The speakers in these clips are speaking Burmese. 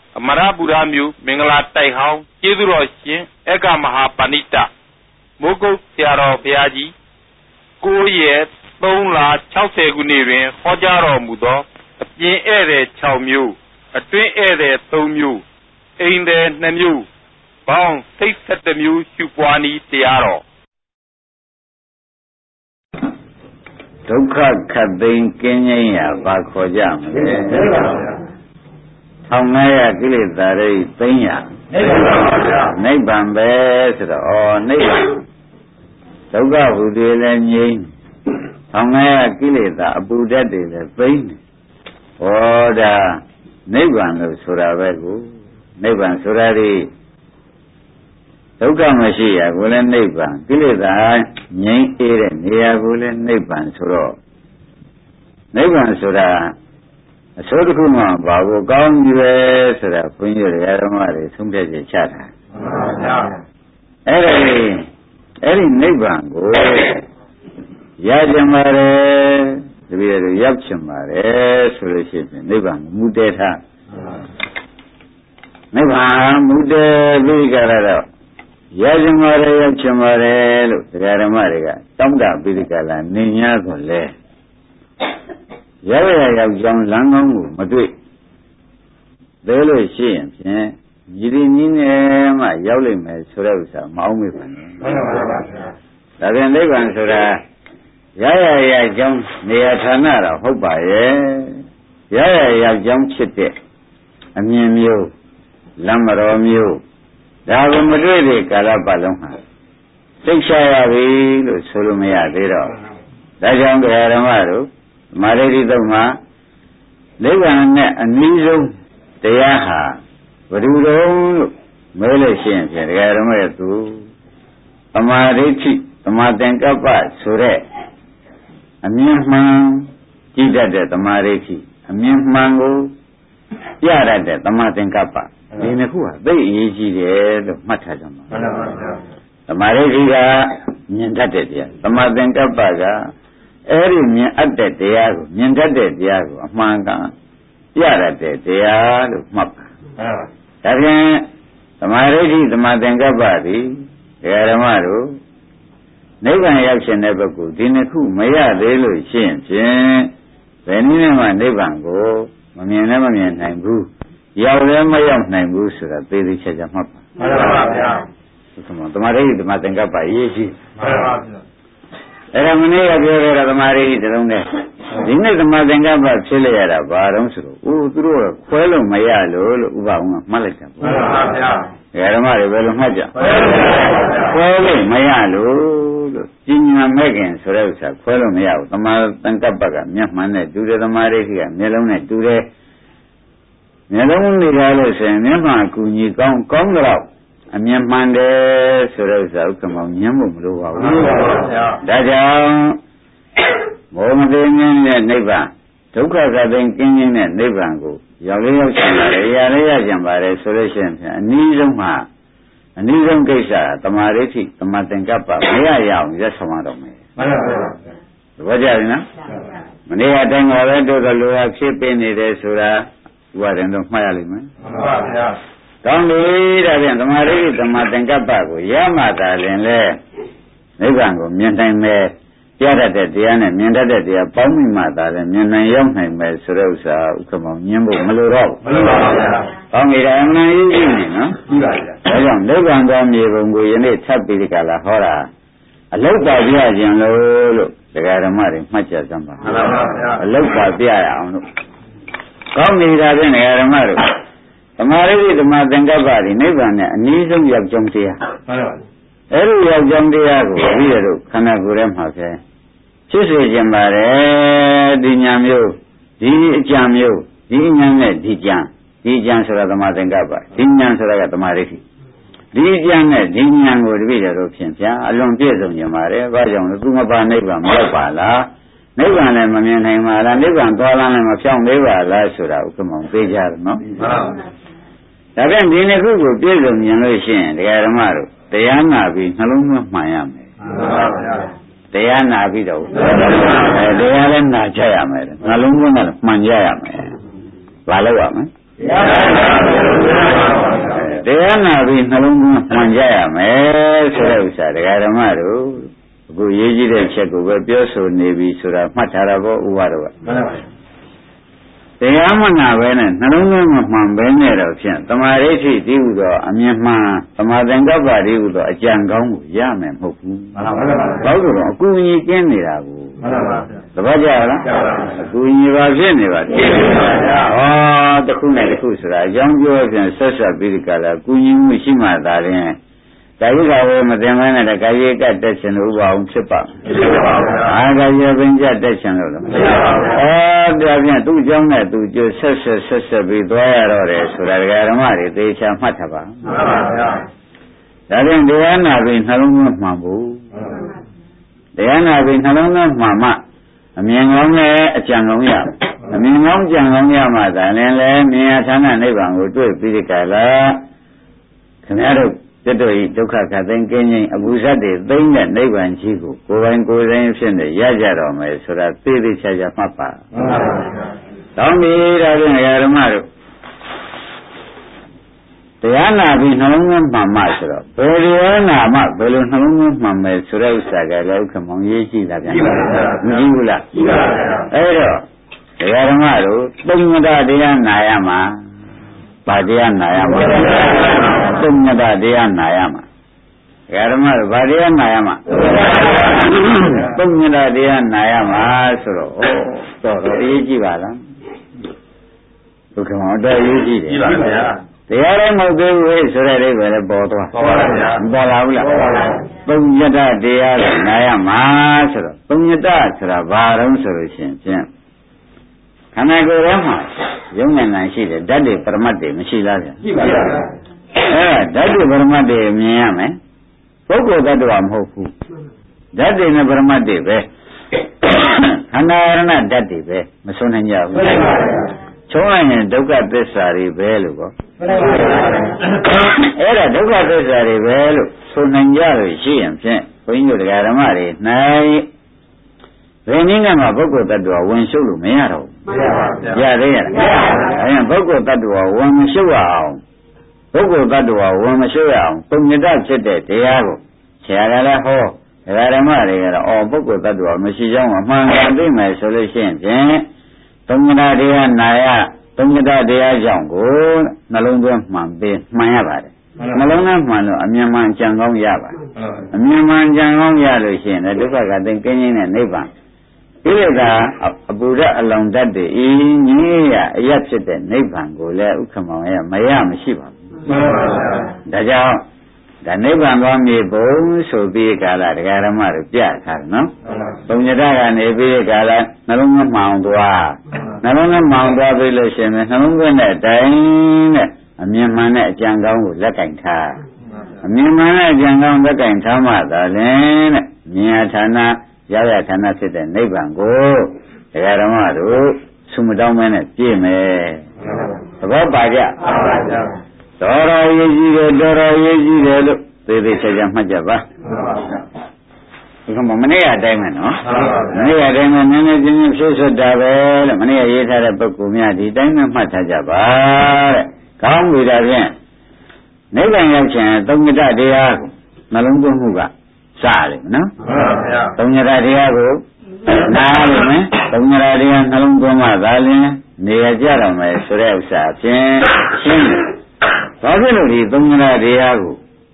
Maraburamu, Mingala Taihao, Yeduroshin, Ega Mahapanita, Mogo Tiaro Piaji, Goye, Tongla, Chausegunirin, Hojaro Mudo, a Pin Ere Chaumu, a Twin Ere Tomu, in the Namu, Bound, take set the Mu, Chupuani, Tiaro. Dukha Kabin Kenya, Bakojam, Hamaya Gilitari, Pena, Neban Bess, or Neban. Dukha Udil Hamaya Gilita, Abu Dadi, the Pain, or the Neban of Surabagu, Neban Surari. Dukha Mashia, Gulen Neban, Gilita, Yen Eren, Gulen Neban Suro. Neban Sura, a sort of Babu Gong US, or Punjur Yaramari, Sunday Chata. Every Neban go Yajamare, the Yapchamare, Solution, Neban, Mudeta. Neban, Mude, Vigara. Yajamare, Chamare, Yaramariga, Tomda, Bidicala, Nina Gole. Yavaya Young Langong, Madrid. Velo Shin, Yidin, my Yowling, Surasa, Maumi. Then they went to Yaya Young Neatanara, Hoba, Yaya Young Chitty, a Miu, Lamaro Mew. Dago Madrid, Calapaloma. Six Shaya, Solomea, Dero. That young Aramaro, Maredi Doma, Levan and Nizo, Teaha, Vadudo, Malaysians, and Aramatu, Amareti, Amatenkapa, Sure, a Miaman, Gida, the Mareti, a Miamango, Yara, the Amatenkapa. In a who, very easy there, the Matazama. The Mareviga, Nientatia, the Madenka Baga, Eri at the Diago, Nientate Diago, Manga, Yara de Diago, Mapa. Again, the Marevi, the Madenka Badi, the Aramaro, never action never good. In a who, Maya, Delo, Shin, when you never Nevango, when you never mean Nangu. Yawam Nangus, a baby Chajamap. The Marie, the Matangapa, easy. Eramania, the Marie, the Lone. Dinner the Matangapa, Chile, Barons, who threw a quello Mayalo, Uba, Malaka. Yaramari, Velomaja. Quello Mayalo, Gina Megan, Sorelsa, Quello Mayao, the Matangapa, Miamane, do the Maria, Melone, do the Nelonly Dallas and Yama Kuni Gong Kongra, and Yamande Soresa, come on, Yamu, Daja Mohammedan and Neva, Tokas are then king and Nevango, Yalea Yalea Jambare Solution, and Nizoma, and Nizom Gesa, Tamareti, Tamatenkapa, Maya, just one of me. Vajarina? Manea Tanga, the Lua Chip in the Sura. What end of my element? Don't lead again the Marie, the Matenkapago, Yamata, and Nevango, Mientime, Yada de Diana, Mienta de Dia, Pomi Mata, and Miena Yomhe, Surosa, Ucamo, Yambo, Maluro. Only I am not eating, no? I don't live on them, you need Tapicala Hora. A low by Biajan, low, the Garamari, much as some. A low by Biajan. Come here again, Aramaro. The Mari, the Madangabari, Nevan, and Nizam Yabjomtia. Every Yabjomtia, Viru, Kanagurem Hase. Chisu Jambare, Dinyamio, Dijamio, Dinyame, Dijan Sura the Madangaba, Dinyan Sura the Mariki. Dijan, Dinyan would be a Rupian, along Piers of Yamare, Vajon, Gumaba Neva, Mopala. Nevan and Mamma, Nevan, Tolan and Machon, Neva, Lasura, come on, Pejar, no? Again, Dina Google, Pilgrim, Yanushin, the Aramaro, the Yanabi, Halum of Miami. The Yanabido, the Aran Jayam, Halum of Manjayam, Valawam, တရားနာပြီးနှလုံးသွင်းမှန်ကြရမယ်ဆိုတဲ့ဥစ္စာတရားဓမ္မတို့အခုရေးကြည့်တဲ့ချက်ကိုပဲပြောဆိုနေပြီဆိုတာမှတ်ထားတာပေါ့ဥပါတော့ကတရားမနာပဲနဲ့နှလုံးသွင်းမှန်ပဲနဲ့တော့ဖြင့်တမာရိဋ္ဌိတည်ဟူသောအမြင်မှန်တမာသင်္ကပ္ပတည်ဟူသောအကြံကောင်းကိုရမယ်မဟုတ်ဘူးမှန်ပါပါဘာလို့လဲအကူအညီကင်းနေတာကိုမှန်ပါပါသဘောကျလားအကူအညီပါဖြစ်နေပါဖြစ်နေပါဗျာဟောတစ်ခုနဲ့တစ်ခုဆိုတာအကြောင်းပြောဖြင့်ဆက်ဆက်ပြီးဒီကလာကူညီမှုရှိမှသာရင်ဒါကြီးကဝေမသိမနဲ့တခါကြီးကတက်ချင်လို့ဘာအောင်ဖြစ်ပါအားကရပင်ကြတက်ချင်လို့လားပြဖြင့်သူ့အကြောင်းနဲ့သူကျဆက်ပြီးသွားရတော့တယ်ဆိုတာဒကာဓမ္မတွေသေချာမှတ်ထားပါမှန်ပါဗျာဒါဖြင့်တရားနာပြီးနှလုံးသွင်းမှန်ဖို့တရားနာပြီးနှလုံးသွင်းမှန်မှအမြင်ကောင်းနဲ့အကြံကောင်းရအမြင်ကောင်းကြံကောင်းရမှသာလည်းမြင်ရဌာနနိဗ္ဗာန်ကိုတွေ့ပြီးဒီကလာခင်ဗျားတို့တတို့ဤဒုက္ခခတ်သိမ်းကင်းခြင်းအပူဇတ်တွေသိမ့်တဲ့နိဗ္ဗာန်ကြီးကိုကိုယ်ပိုင်ကိုယ်တိုင်းဖြစ်နေရကြတော့မယ်ဆိုတာသိသိချာချာမှတ်ပါမှန်ပါဗျာတောင်းပြီးဒါဖြင့်ဓမ္မတို့တရားနာပြီးနှလုံးသွင်းမှန်မှဆိုတော့ဘယ်တရားနာမှဘယ်လိုနှလုံးသွင်းမှန်မယ်ဆိုတဲ့ဥစ္စာကလည်းဥက္ကမောင်ရေးကြည့်တာဗျာမကြည့်ဘူးလားကြည့်ပါဗျာအဲ့တော့ဓမ္မတို့သုံးမတတရားနာရမှာဗာတရားနာရမှာသုံးမတတရားနာရမှာဓမ္မတို့ဗာတရားနာရမှာသုံးမတတရားနာရမှာဆိုတော့တော့အရေးကြီးပါလားဒုက္ခမောတော်အရေးကြီးတယ်ကြည့်ပါဗျာတရားလည်းမဟုတ်သေးဘူးဆိုတဲ့အိဗယ်လည်းပေါ်သွားပေါ်ပါဗျာပေါ်လာဘူးလားပေါ်ပါဘူးသုံးညတတရားကိုနာရမှာဆိုတော့သုံးညတဆိုတာဘာတုံးဆိုလို့ရှိရင်ဖြင့်ခန္ဓာကိုယ်ထဲမှာယုံဉာဏ်ရှိတယ်ဓာတ်တွေပရမတ်တွေမရှိလားဗျာရှိပါဗျာဓာတ်တွေပရမတ်တွေမြင်ရမယ်ပုဂ္ဂိုလ်တ attva မဟုတ်ဘူးဓာတ်တွေနဲ့ပရမတ်တွေပဲခန္ဓာရဏဓာတ်တွေပဲမဆုံးနိုင်ကြဘူးချုံးလိုက်ရင်ဒုက္ခသစ္စာတွေပဲလို့ပေါ့အဲ့ဒါဒုက္ခသစ္စာတွေပဲလို့ဆိုနိုင်ကြလို့ရှိရင်ဖြင့်ဘုန်းကြီးတို့တရားဓမ္မတွေနိုင်ဘယ်နည်းနဲ့မှပုဂ္ဂိုလ်တ attva ဝင်ရှုပ်လို့မရတော့ဘူးမရပါဘူးရသေးရဲ့အဲ့ဒါပုဂ္ဂိုလ်တ attva ဝင်မရှုပ်ရအောင်ပုဂ္ဂိုလ်တ attva ဝင်မရှုပ်ရအောင်ပုံညတဖြစ်တဲ့တရားကိုဆရာကလည်းဟောတရားဓမ္မတွေကတော့ပုဂ္ဂိုလ်တ attva မရှိကြောင်းအမှန်ကန်သိမယ်ဆိုလို့ရှိရင်ဖြင့်သုံးညတတရားနာရသုံးညတတရားကြောင့်ကိုနှလုံးသွင်းမှန်ပြီးမှန်ရပါတယ်နှလုံးသွင်းမှန်လို့အမြင်မှန်ကြံကောင်းရပါတယ်အမြင်မှန်ကြံကောင်းရလို့ရှိရင်ဒုက္ခကသိကင်းခြင်းနဲ့နိဗ္ဗာန်ဒီလိုကအပူရအလောင်တတ်တဲ့ဤငြိရအရဖြစ်တဲ့နိဗ္ဗာန်ကိုလည်းဥက္ကမောင်ရမရမရှိပါဘူးမှန်ပါဗျာဒါကြောင့်ဒါနိဗ္ဗာန်သွားမြေပုံဆိုပြီးကာလတရားဓမ္မတို့ပြထားတယ်နော်ပုံညတကနေပြီးကာလနှလုံးသွင်းမှောင်သွားနှလုံးသွင်းမှောင်သွားပြီလို့ရှိရင်နှလုံးသွင်းတဲ့အတိုင်းနဲ့အမြင်မှန်တဲ့အကြံကောင်းကိုလက်ကင်ထားအမြင်မှန်တဲ့အကြံကောင်းလက်ကင်ထားမှသာလင်တဲ့မြင်ရဌာနရောက်ရဌာနဖြစ်တဲ့နိဗ္ဗာန်ကိုတရားဓမ္မတို့ဆုမတောင်းမဲနဲ့ပြည့်မယ်သဘောပါကြတော်တော်ရေးကြည့်တယ်တော်တော်ရေးကြည့်တယ်လို့သေသေးချာချာမှတ်ကြပါဒီကမနေ့ကအတိုင်းပဲနော်မနေ့ကအတိုင်းပဲနည်းနည်းချင်းချင်းဖြည့်ဆွတ်တာပဲလို့မနေ့ကရေးထားတဲ့ပုဂ္ဂိုလ်များဒီတိုင်းပဲမှတ်ထားကြပါတဲ့ကောင်းပြီဒါဖြင့်နိဗ္ဗာန်ရောက်ခြင်းသုံးညတတရားကိုနှလုံးသွင်းမှုကစရတယ်နော်သုံးညတတရားကိုနားရမယ်သုံးညတတရားနှလုံးသွင်းမှသာလျှင်နေရကြတော့မယ်ဆိုတဲ့ဥစ္စာဖြင့်ရှင်းတယ်ဘာဖြစ်လို့ဒီသုံးညတတရားကို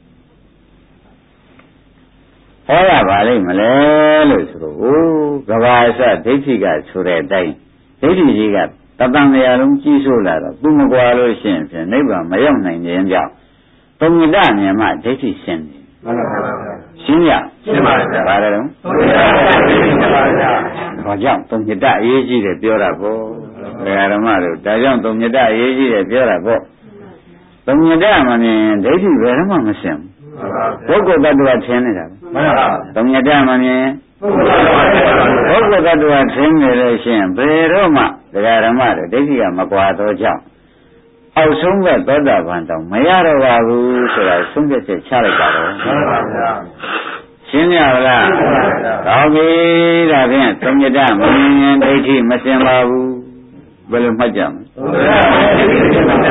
ဟောရပါလိမ့်မလဲလို့ဆိုတော့ကဘာအစဒိဋ္ဌိကဆိုတဲ့အတိုင်းဒိဋ္ဌိကြီးကတပံတရားလုံးကြီးဆိုးလာတော့သူမကွာလို့ရှိရင်ဖြင့်နိဗ္ဗာန်မရောက်နိုင်ခြင်းကြောင့်သုံးညတမြင်မှဒိဋ္ဌိရှင်းတယ်မှန်ပါပါရှင်းရရှင်းပါဗျာဘာလဲတော့သုံးညတရှင်းပါဗျာဘာကြောင့်သုံးညတအရေးကြီးတယ်ပြောတာပေါ့ဓမ္မတို့ဒါကြောင့်သုံးညတအရေးကြီးတယ်ပြောတာပေါ့သုံးညတမမြင်ဒိဋ္ဌိဘယ်တော့မှမရှင်းဘူးပုဂ္ဂိုလ်တ attva ထင်နေတာမှန်ပါသုံးညတမမြင်ပုဂ္ဂိုလ်တ attva ထင်နေလို့ရှိရင်ဘယ်တော့မှဓမ္မတို့ဒိဋ္ဌိကမကွာတော့ကြောင့်အောက်ဆုံးကသောတာပန်တောင်မရတော့ပါဘူးဆိုတာဆုံးဖြတ်ချက်ချလိုက်တာတော့မှန်ပါဗျာရှင်းရလားကောင်းပြီဒါဖြင့်သုံးညတမမြင်ဒိဋ္ဌိမစင်ပါဘူးဘယ်လိုမှတ်ကြမလဲ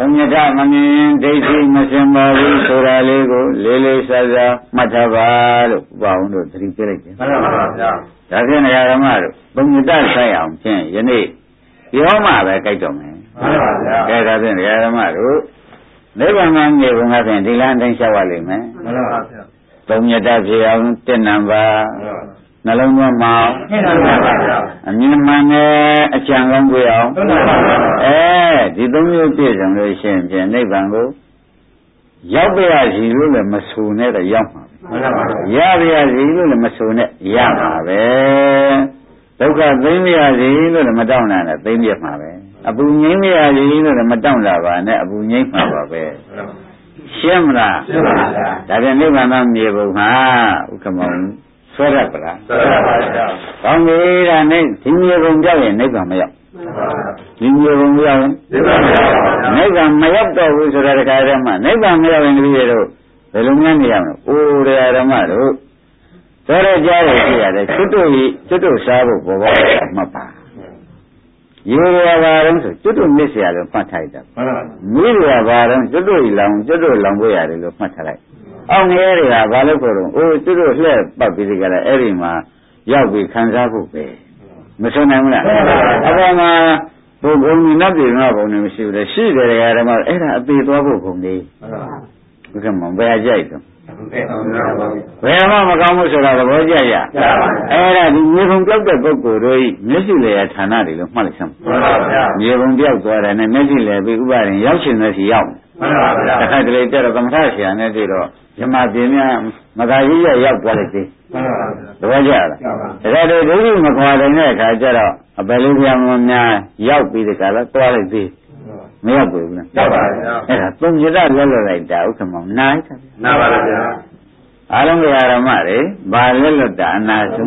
သုံးညတမမြင်ဒိဋ္ဌိမစင်ပါဘူးဆိုတာလေးကိုလေးလေးစားစားမှတ်ထားပါလို့ဘုရားအောင်တို့သတိပေးလိုက်တယ်မှန်ပါပါဗျာဒါဖြင့်ဓမ္မတို့သုံးညတဆိုင်အောင်ဖြင့်ယနေ့ပြောမှပဲကြိုက်တော်မယ်မှန်ပါဗျာဒါဖြင့်ဓမ္မတို့နိဗ္ဗာန်မှာမြေဘုံကဖြင့်ဒီလမ်းတိုင်းလျှောက်ရလိမ့်မယ်မှန်ပါဗျာသုံးညတဖြစ်အောင်တစ်နံပါတ်နှလုံးသွင်းမအောင်အမြင်မှန်နဲ့အကြံကောင်းကြအောင်ဒီသုံးမျိုးပြည့်စုံလို့ရှိရင်ပြန်နိဗ္ဗာန်ကိုရောက်ပြရစီလို့လည်းမဆိုနဲ့တော့ရောက်မှာရပြရစီလို့လည်းမဆိုနဲ့ရမှာပဲဒုက္ခသိမ့်ရစီလို့လည်းမတောင်းတာနဲ့သိမ့်ပြမှာပဲအပူငြိမ်းရစီလို့လည်းမတောင်းတာပါနဲ့အပူငြိမ်းမှာပါပဲရှင်းမလားရှင်းပါဗျာဒါပြန်နိဗ္ဗာန်သားမြေပုံမှာဥက္ကမောင်ဆွဲရပါလားဆွဲရပါဗျာကောင်းပြီဒါနဲ့ဒီမြေပုံကြောက်ရင်နိဗ္ဗာန်မရောက်ဒီမြေပုံမရောက်ရင်နိဗ္ဗာန်မရောက်တော့ဘူးဆိုတာတခါတည်းမှနိဗ္ဗာန်မရောက်ရင်တပည့်တို့ဘယ်လိုများနေရမလဲအိုးတရားဓမ္မတို့သောရကြားရရှိရတယ်ကျွတ်တို့စားဖို့ဘောဘောမှတ်ပါရေရပါတော့ဆိုကျွတ်တို့မြစ်เสียလို့မှတ်ထားလိုက်တာမိရပါတော့ကျွတ်တို့လောင်ကျွတ်တို့လောင်ဖို့ရတယ်လို့မှတ်ထားလိုက်အောင်ငယ်တွေကဘာလို့ခေါ်တော့အိုးကျွတ်တို့လှည့်ပတ်ပြီးကြတယ်အဲ့ဒီမှာရောက်ပြီးခံစားဖို့ပဲမဆုံးနိုင်ဘူးလားအဲ့ဒါမှဘုံဘုံနတ်ပြည်မှာဘုံနေမရှိဘူးလေရှိတယ်ဓမ္မအဲ့ဒါအသေးသွားဖို့ဘုံလေးဘုရားမဘယ်ကြိုက်တော့ဘယ်မှမကောင်းဘူးဆိုတာသဘောကျရအဲ့ဒါဒီမြေပုံပြောက်တဲ့ပုဂ္ဂိုလ်တို့မျက်စိလေဌာနတွေလို့မှတ်လိုက်စမ်းမြေပုံပြောက်သွားတယ်နဲ့မျက်စိလေပြီးဥပါရင်ရောက်ရှင်တဲ့စီရောက်တခါတလေတက်တော့သမထဆရာနဲ့တွေ့တော့ဇမပြင်းများမသာကြီးရောက်သွားလိုက်သေးသဘောကျလားဒါကြတဲ့ဒုက္ခမခွာတဲ့အခါကျတော့အပယ်လေးပြမများရောက်ပြီးတဲ့ကလာသွားလိုက်သေးမရောက်ဘူးလားရောက်ပါဗျာအဲ့ဒါသုံးညတလဲလွတ်လိုက်တာဥက္ကမောင်နားတာနားပါဗျာအားလုံးကဓမ္မတွေဘာလဲလွတ်တာအနာဆုံး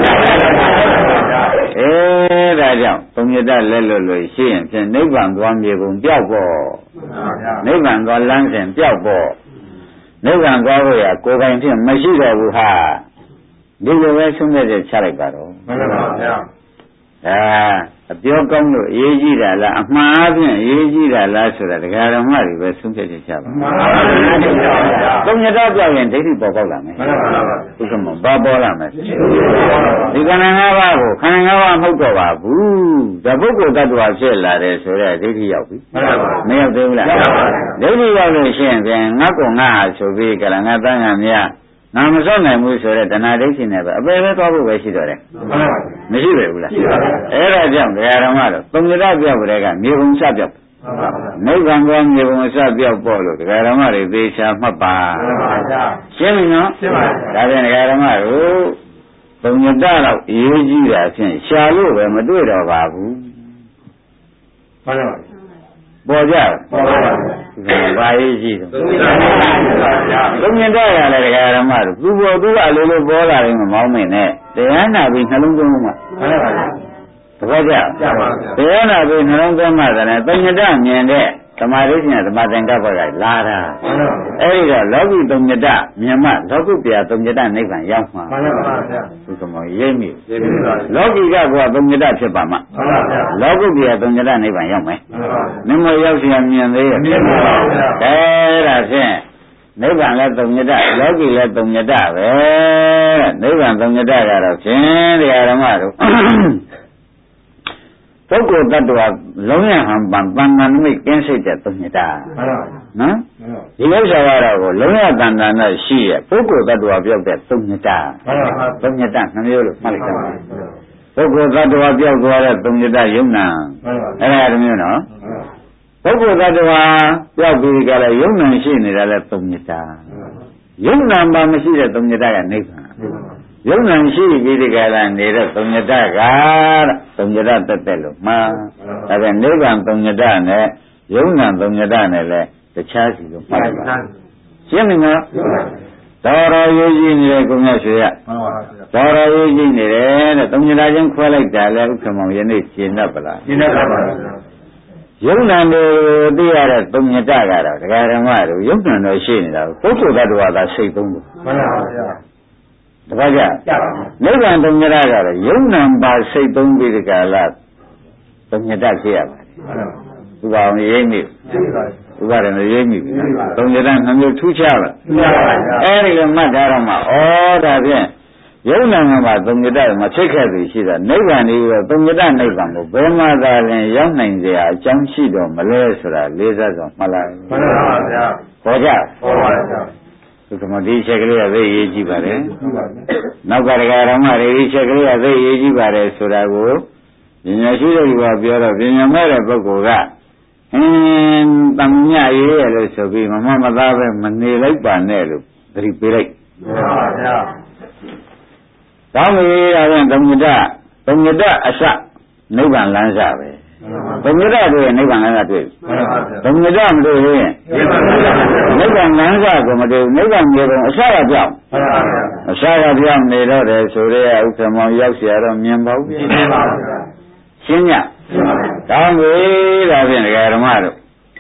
ဒါကြောင့်သုံးညတလဲလွတ်လို့ရှိရင်ဖြင့်နိဗ္ဗာန်သွားမြေပုံပြောက်ပေါ့နိဗ္ဗာန်သွားလမ်းစဉ်ပြောက်ပေါ့နိဗ္ဗာန်သွားဖို့ရကိုယ်ပိုင်ဖြင့်မရှိတော့ဘူးဟာဒီလိုပဲဆုံးဖြတ်ချက်ချလိုက်ပါတော့မှန်ပါဗျာအပြောကောင်းလို့အရေးကြီးတာလားအမှားအပြင်အရေးကြီးတာလားဆိုတာတရားဓမ္မတွေပဲဆုံးဖြတ်ချက်ချပါမှန်ပါဗျာသုံးညတပြောက်ရင်ဒိဋ္ဌိပေါ်ပေါက်လာမယ်မှန်ပါဗျာဒီကမှာဘာပေါ်လာမလဲဒီခန္ဓာ၅ပါးကိုခန္ဓာ၅ပါးမဟုတ်တော့ပါဘူးဒါပုဂ္ဂိုလ်တ attva ဖြစ်လာတယ်ဆိုတော့ဒိဋ္ဌိရောက်ပြီမှန်ပါဗျာမရောက်သေးဘူးလားရောက်ပါဗျာဒိဋ္ဌိရောက်လို့ရှိရင်ပြန်ငါကောငါဟာဆိုပြီးကလငါတန်းငါမြတ်ငါမစောင့်နိုင်ဘူးဆိုတော့တဏှာဒိဋ္ဌိနဲ့ပဲအပယ်ပဲသွားဖို့ပဲရှိတော့တယ်မရှိပဲဘူးလားအဲ့ဒါကြောင့်ဘုရားဓမ္မတော့သုံးညတပြောက်တဲ့ကမြေပုံစပြောက်နိဗ္ဗာန်ကောမြေပုံစပြောက်ပေါ့လို့ဘုရားဓမ္မတွေသေချာမှတ်ပါရှင်းပြီနော်ရှင်းပါပြီဒါဖြင့်ဘုရားဓမ္မတို့သုံးညတတော့အရေးကြီးတာဖြင့်ရှာလို့ပဲမတွေ့တော့ပါဘူးမှန်ပါပါပေါ်ကြပေါ်ပါပါဘာရေးကြည့်တော့သုံးညတရလဲတရားဓမ္မတို့သူပေါ်သူကအလိုလိုပေါ်လာတယ်မမောင်းမင်းနဲ့တရားနာပြီးနှလုံးသွင်းမှာမှန်ပါပါသဘောကျတရားနာပြီးနှလုံးသွင်းမှာလည်းသုံးညတမြင်တဲ့သမာဓိရှင်သမာသင်္ကပ္ပကလာတာအဲ့ဒီတော့လောကီသုံးညတမြင်မှလောကုတ္တရာသုံးညတနိဗ္ဗာန်ရောက်မှာမှန်ပါဗျာဘုကမောရိပ်မိလောကီကကွာသုံးညတဖြစ်ပါမှမှန်ပါဗျာလောကုတ္တရာသုံးညတနိဗ္ဗာန်ရောက်မယ်မှန်ပါဗျာမင်းမရောက်เสียမြင်သေးရဲ့မြင်ပါဗျာအဲ့ဒါဖြင့်နိဗ္ဗာန်လည်းသုံးညတလောကီလည်းသုံးညတပဲနိဗ္ဗာန်သုံးညတကတော့ဖြင့်တရားဓမ္မတို့ပုဂ္ဂိုလ်တ attva လုံးရဟံပံတဏ္ဍာနမိတ်ကင်းစိတ်တဲ့သုံးညတနော်ဒီဥစ္စာကတော့လုံးရတဏ္ဍာနဲ့ရှိရဲ့ပုဂ္ဂိုလ်တ attva ပြောက်တဲ့သုံးညတသုံးညတနှမျိုးလို့မှတ်လိုက်ကြပါပုဂ္ဂိုလ်တ attva ပြောက်သွားတဲ့သုံးညတယုံနာအဲ့ဒါတမျိုးနော်ပုဂ္ဂိုလ်တ attva ပြောက်ပြီးကြလဲယုံနာရှိနေတာလဲသုံးညတယုံနာမှမရှိတဲ့သုံးညတကနိဗ္ဗာန်ယုံနာရှိပြီးဒီကလာနေတဲ့သုံးညတကသုံးညတတက်တက်လို့မှားဒါပေမဲ့နိဗ္ဗာန်သုံးညတနဲ့ယုံနာသုံးညတနဲ့လဲတခြားစီလို့မှားပါရှင်းပြီနော်တော်တော်ရေးကြည့်နေတယ်ကိုမြတ်ဆွေရတော်တော်ရေးကြည့်နေတယ်တဲ့သုံးညတချင်းခွဲလိုက်တာလဲဥက္ကမောင်ယနေ့ရှင်းတတ်ပါလားရှင်းတတ်ပါပါယုံနာတွေသိရတဲ့သုံးညတကတော့ဒကာဓမ္မတို့ယုံနာတော့ရှိနေတာပုဂ္ဂိုလ်တ attva သာစိတ်သုံးလို့မှန်ပါဗျာတပတ်ကြနိဗ္ဗာန်သုံးညတကတော့ယုံနာပါစိတ်သုံးပြီးဒီကလာသုံးညတဖြစ်ရပါတယ်သူပါအောင်ရိပ်မိဥပါဒနဲ့ရိပ်မိပြီသုံးညတနှမျိုးထူးခြားလားအဲ့ဒီလိုမှတ်ထားတော့မှဩဒါဖြင့်ယုံနာမှာသုံးညတမှာဖြစ်ခဲ့ပြီရှိတာနိဗ္ဗာန်ကြီးတော့သုံးညတနိဗ္ဗာန်ကိုဘယ်မှာသာရင်ရောက်နိုင်ကြအကြောင်းရှိတော့မလဲဆိုတာလေးစားစွာမှတ်လိုက်မှန်ပါဗျာဟောကြဟောပါဗျာဒီမှာဒီချက်ကလေးကသိရေးကြည့်ပါလေနောက်ကတရားဓမ္မတွေဒီချက်ကလေးကသိရေးကြည့်ပါတယ်ဆိုတာကိုပညာရှိတဲ့လူကပြောတော့ပညာမဲ့တဲ့ပုဂ္ဂိုလ်ကတမညရေးရလို့ဆိုပြီးမသားပဲမနေလိုက်ပါနဲ့လို့သတိပေးလိုက်မှန်ပါဗျာကောင်းပြီဒါဖြင့်သုံးညတအစနိဗ္ဗာန်လမ်းစာပဲသုံးညတတွေ့နိဗ္ဗာန်လမ်းစာတွေ့သုံးညတမတွေ့ရင်နိဗ္ဗာန်လမ်းစာကိုမတွေ့နိဗ္ဗာန်မြေပုံအစကပြောင်းအစကပြောင်းနေတော့တယ်ဆိုရဲဥက္ကမောင်ရောက်เสียတော့မြင်ပါဘူးရှင်းညကောင်းပြီဒါဖြင့်ဒကာဓမ္မတို့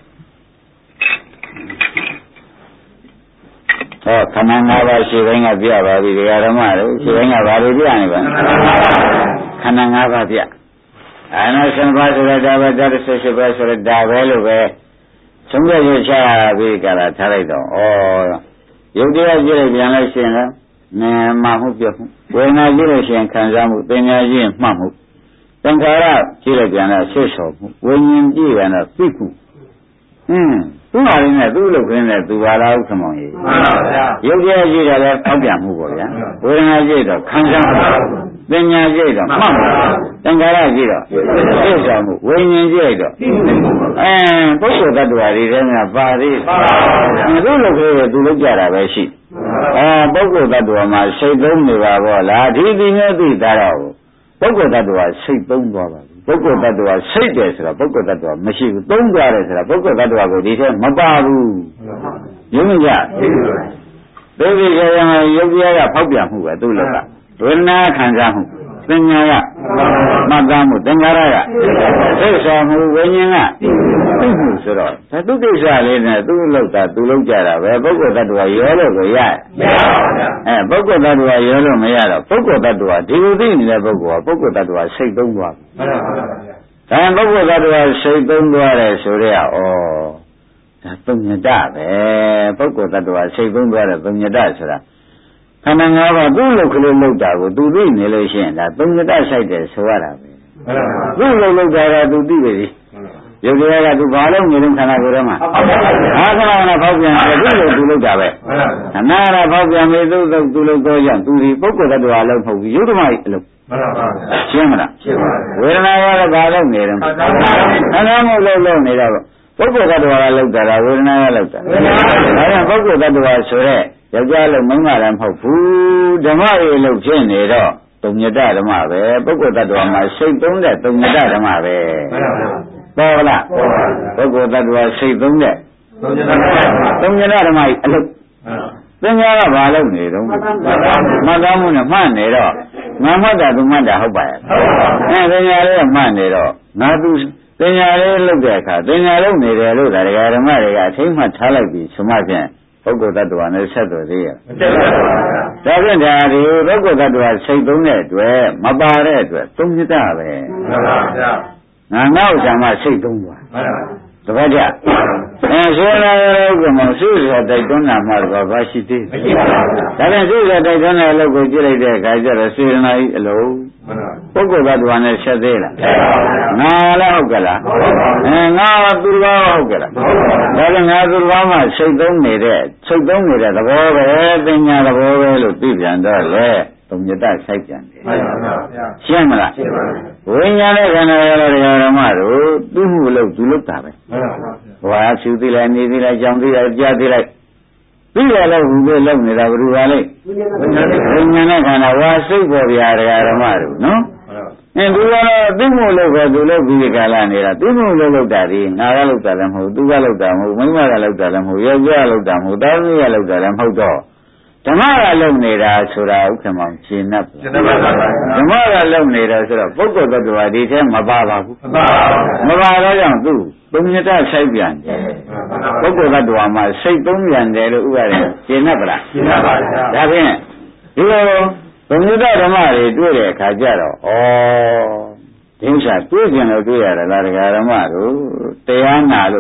ဟောခန္ဓာ၅ပါးရှိတိုင်းကပြပါပြီဒကာဓမ္မတို့ရှိတိုင်းကဘာတွေပြနေပါခန္ဓာ၅ပါးပြအာနာရှင်ပါဆိုတာဒါပဲဒါတစ်ဆက်ပဲဆိုတော့ဒါပဲလို့ပဲသုံးရရချပြီးကြတာထားလိုက်တော့ဩယုတ်တရားကြည့်လိုက်ပြန်လို့ရှိရင်လည်းမှမှုပြမှုဝေဒနာကြည့်လို့ရှိရင်ခံစားမှုပညာကြည့်ရင်မှတ်မှုသင်္ခါရကြည့်လိုက်ပြန်တော့ဆွဆော်မှုဝိညာဉ်ကြည့်ပြန်တော့သိခုသူ့ဟာလေးနဲ့သူ့လုပ်ခင်းနဲ့သူပါလားဥက္ကမောင်ကြီးမှန်ပါဗျာယုတ်တရားကြည့်တာလည်းဖောက်ပြန်မှုပေါ့ဗျာဝေဒနာကြည့်တော့ခံစားမှုပညာကြည့်တော့မှတ်မှုသင်္ခါရကြည့်တော့ဆွဆော်မှုဝိညာဉ်ကြည့်တော့ပုဂ္ဂိုလ်တ attva တွေထဲမှာပါသေးပါသူ့လုပ်ခင်းနဲ့သူလုပ်ကြတာပဲရှိပုဂ္ဂိုလ်တ attva မှာစိတ်သုံးနေပါဘောလားဒီနဲ့သိတာတော့ပုဂ္ဂိုလ်တ attva စိတ်သုံးသွားပါပုဂ္ဂိုလ်တ attva စိတ်တယ်ဆိုတာပုဂ္ဂိုလ်တ attva မရှိဘူးသုံးကြတယ်ဆိုတာပုဂ္ဂိုလ်တ attva ကိုဒီထဲမပါဘူးယုံမကြသိပြီကြရင်ယုတ်တရားကဖောက်ပြန်မှုပဲသူ့လောကဝေဒနာခံစားမှုပညာကမှတ်သားမှုသင်္ခါရကသိဆော်မှုဝိညာဉ်ကသိမှုဆိုတော့ဒါသူကိစ္စလေးနဲ့သူ့လောက်တာသူလောက်ကြတာပဲပုဂ္ဂိုလ်တ attva ရောလို့ကိုရမရပါဘူးပုဂ္ဂိုလ်တ attva ရောလို့မရတော့ပုဂ္ဂိုလ်တ attva ဒီလိုသိနေတဲ့ပုဂ္ဂိုလ်ကပုဂ္ဂိုလ်တ attva စိတ်သုံးသွားပြီမှန်ပါပါဒါပုဂ္ဂိုလ်တ attva စိတ်သုံးသွားတယ်ဆိုတော့ဒါသုံးညတပဲပုဂ္ဂိုလ်တ attva စိတ်သုံးသွားတယ်သုံးညတဆိုတာခန္ဓာ၅ပါးသူ့လုတ်ကလေးလုတ်တာကိုသူသိနေလို့ရှိရင်ဒါသုံးညတဆိုင်တယ်ဆိုရတာပဲသူ့လုတ်တာကသူသိပြီယုတ်တရားကသူဘာလို့နေလို့ခန္ဓာကိုယ်ထဲမှာခန္ဓာကဖောက်ပြန်တယ်သူလုတ်တာပဲခန္ဓာကဖောက်ပြန်ပြီသူလုတ်တော့ကြောင့်သူဒီပုဂ္ဂိုလ်တ attva လုံးမဟုတ်ဘူးယုတ်ဓမ္မကြီးအလုံးရှင်းမလားဝေဒနာကလည်းဘာလို့နေတယ်ခန္ဓာမို့လုံးနေတော့ပုဂ္ဂိုလ်တ attva ကလုတ်တာဝေဒနာကလုတ်တာဒါကြောင့်ပုဂ္ဂိုလ်တ attva ဆိုတဲ့ယောက်ျားလုံးမိန်းမလည်းမဟုတ်ဘူးဓမ္မရေလို့ဖြစ်နေတော့သုံးညတဓမ္မပဲပုဂ္ဂိုလ်တ attva မှာစိတ်သုံးတဲ့သုံးညတဓမ္မပဲပေါ်လားပုဂ္ဂိုလ်တ attva စိတ်သုံးတဲ့သုံးညတဓမ္မကြီးအလုပ်သင်္ညာကဘာလုပ်နေတော့မှတ်သားမှုနဲ့မှတ်နေတော့ငါမှတ်တာသူမှတ်တာဟုတ်ပါရဲ့သင်္ညာလေးမှတ်နေတော့ငါသူသင်္ညာလေးလုပ်တဲ့အခါသင်္ညာလုပ်နေတယ်လို့ဒါဓမ္မတွေကအထိမ့်မှထားလိုက်ပြီးဆိုမှဖြင့်ပုဂ္ဂိုလ်တ attva နဲ့ဆက်သွယ်သေးရဲ့ဒါဖြင့်ဒါဒီပုဂ္ဂိုလ်တ attva စိတ်သုံးတဲ့အတွက်မပါတဲ့အတွက်သုံးညတပဲမှန်ပါဗျာငါငါ့ဥစ္စာမှစိတ်သုံးသွားမှန်ပါတပတ်ကြဆိုလာရုပ်ကမှစိတ်ဆိုတိုက်တွန်းတာမှတော့ဘာရှိသေးမရှိပါဘူးဒါပြန်စိတ်ဆိုတိုက်တွန်းတဲ့အလုပ်ကိုကြည့်လိုက်တဲ့အခါကျတော့စေတနာကြီးအလုံးပုဂ္ဂိုလ်တ attva နဲ့ဆက်သေးလားငါလည်းဟုတ်ကလားငါသူတော်ဘာဟုတ်ကလားဒါပြန်ငါသူတော်ဘာမှစိတ်သုံးနေတဲ့သဘောပဲပညာသဘောပဲလို့သိပြန်တော့လေသုံးညတဆိုင်ပြန်တယ်မှန်ပါဗျာရှင်းမလားရှင်းပါပြီဝိညာဉ်နဲ့ခန္ဓာရတဲ့ဓမ္မတို့သူ့မှုလို့သူလုပ်တာပဲမှန်ပါဗျာဘဝဆူသိလိုက်နေသိလိုက်ကြောင်သိလိုက်ကြားသိလိုက်ပြီးရလို့ဟူလို့လုပ်နေတာဘယ်လိုပါလဲဝိညာဉ်နဲ့ခန္ဓာဝါစိတ်ပေါ်ပြာဓမ္မတို့နော်သူကတော့သူ့မှုလို့ပဲသူလုပ်ပြီးကာလနေတာသူ့မှုလို့လုပ်တာဒီငါကလုပ်တာလည်းမဟုတ်သူကလုပ်တာမဟုတ်မိမကလုပ်တာလည်းမဟုတ်ယောက်ျားလုပ်တာမဟုတ်သားသမီးကလုပ်တာလည်းမဟုတ်တော့ဓမ္မကလုပ်နေတာဆိုတာဥက္ကမောင်ရှင်း납ဓမ္မကလုပ်နေတာဆိုတော့ပုဂ္ဂိုလ်တ attva ဒီထဲမပါပါဘူးမပါတော့ကြောင့်သူသုံးညတဆိုင်ပြန်တယ်ပုဂ္ဂိုလ်တ attva မှာစိတ်သုံးပြန်တယ်လို့ဥပါဒေရှင်း납ဗလားရှင်း납ပါဗျာဒါဖြင့်ဒီလိုသုံးညတဓမ္မတွေတွေ့တဲ့အခါကျတော့ဒီဥစ္စာတွေ့ကြလို့တွေ့ရတယ်လားဒကာဓမ္မတို့တရားနာလို့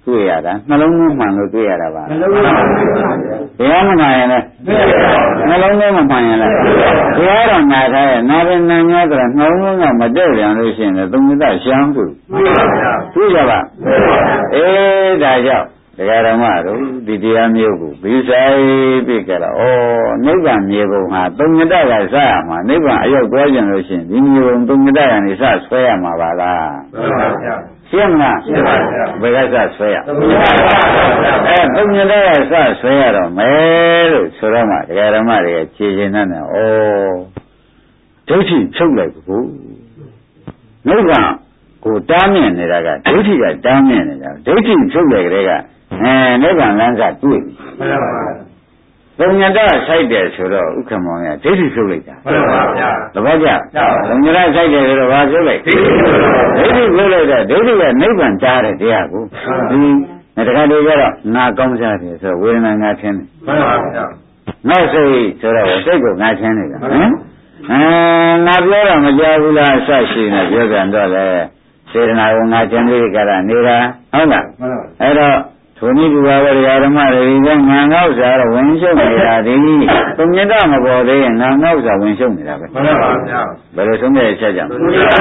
တွေ့ရတာနှလုံးသွင်းမှန်လို့တွေ့ရတာပါနှလုံးသွင်းမှန်ပါဗျာဘယ်မှမမှန်ရင်လဲနှလုံးသွင်းမမှန်ရင်လဲဘယ်တော့နာထားရဲ့နာရင်နာများဆိုတော့နှလုံးသွင်းကမတည့်ပြန်လို့ရှိရင်လည်းသုံးသရှမ်းသူတွေ့ကြပါအေးဒါကြောင့်တရားဓမ္မတို့ဒီတရားမျိုးကိုပြီးဆိုင်ပြီးကြတော့ဩနိဗ္ဗာန်မြေပုံဟာသုံးညတကစရမှာနိဗ္ဗာန်အရောက်သွားကြလို့ရှိရင်ဒီမြေပုံသုံးညတကနေစဆွဲရမှာပါလားမှန်ပါဗျာရှင်းမလားရှင်းပါဗျာဘယ်ကစဆွဲရသုံးညတကစဆွဲရတော့မယ်လို့ဆိုတော့မှတရားဓမ္မတွေကခြေရှင်နဲ့ဩဒိဋ္ဌိဖြုတ်လိုက်ဘူးနိဗ္ဗာန်ကိုတားမြင်နေတာကဒိဋ္ဌိကတားမြင်နေတာဒိဋ္ဌိဖြုတ်လိုက်ကြတဲ့ကနိဗ္ဗာန်လမ်းစတွေ့မှန်ပါဗျာသုံးညတဆိုင်တယ်ဆိုတော့ဥက္ကမောင်ရဒိဋ္ဌိဖြုတ်လိုက်တာမှန်ပါဗျာသဘောကျသုံးညတဆိုင်တယ်ဆိုတော့ဘာဖြုတ်လိုက်ဒိဋ္ဌိဖြုတ်လိုက်တော့ဒိဋ္ဌိကနိဗ္ဗာန်တားတဲ့တရားကိုဒီတခါတည်းကျတော့ငါကောင်းစားတယ်ဆိုတော့ဝေဒနာငါထင်းတယ်မှန်ပါဗျာနောက်စိတ်ဆိုတော့စိတ်ကိုငါထင်းနေတာဟမ်ငါပြောတော့မကြဘူးလားအဆရှိနေပြောပြန်တော့လေစေတနာကိုငါကျင့်ပြီးကြတာနေတာဟုတ်လားအဲ့တော့ထိုနည်းဒီပါပဲဓမ္မတွေကငါငေါ့စားတော့ဝင်ရှုပ်နေတာဒီသုံးညတမပေါ်သေးရင်ငါငေါ့စားဝင်ရှုပ်နေတာပဲမှန်ပါဗျာဘယ်လိုဆုံးဖြတ်ချက်ကြမလဲ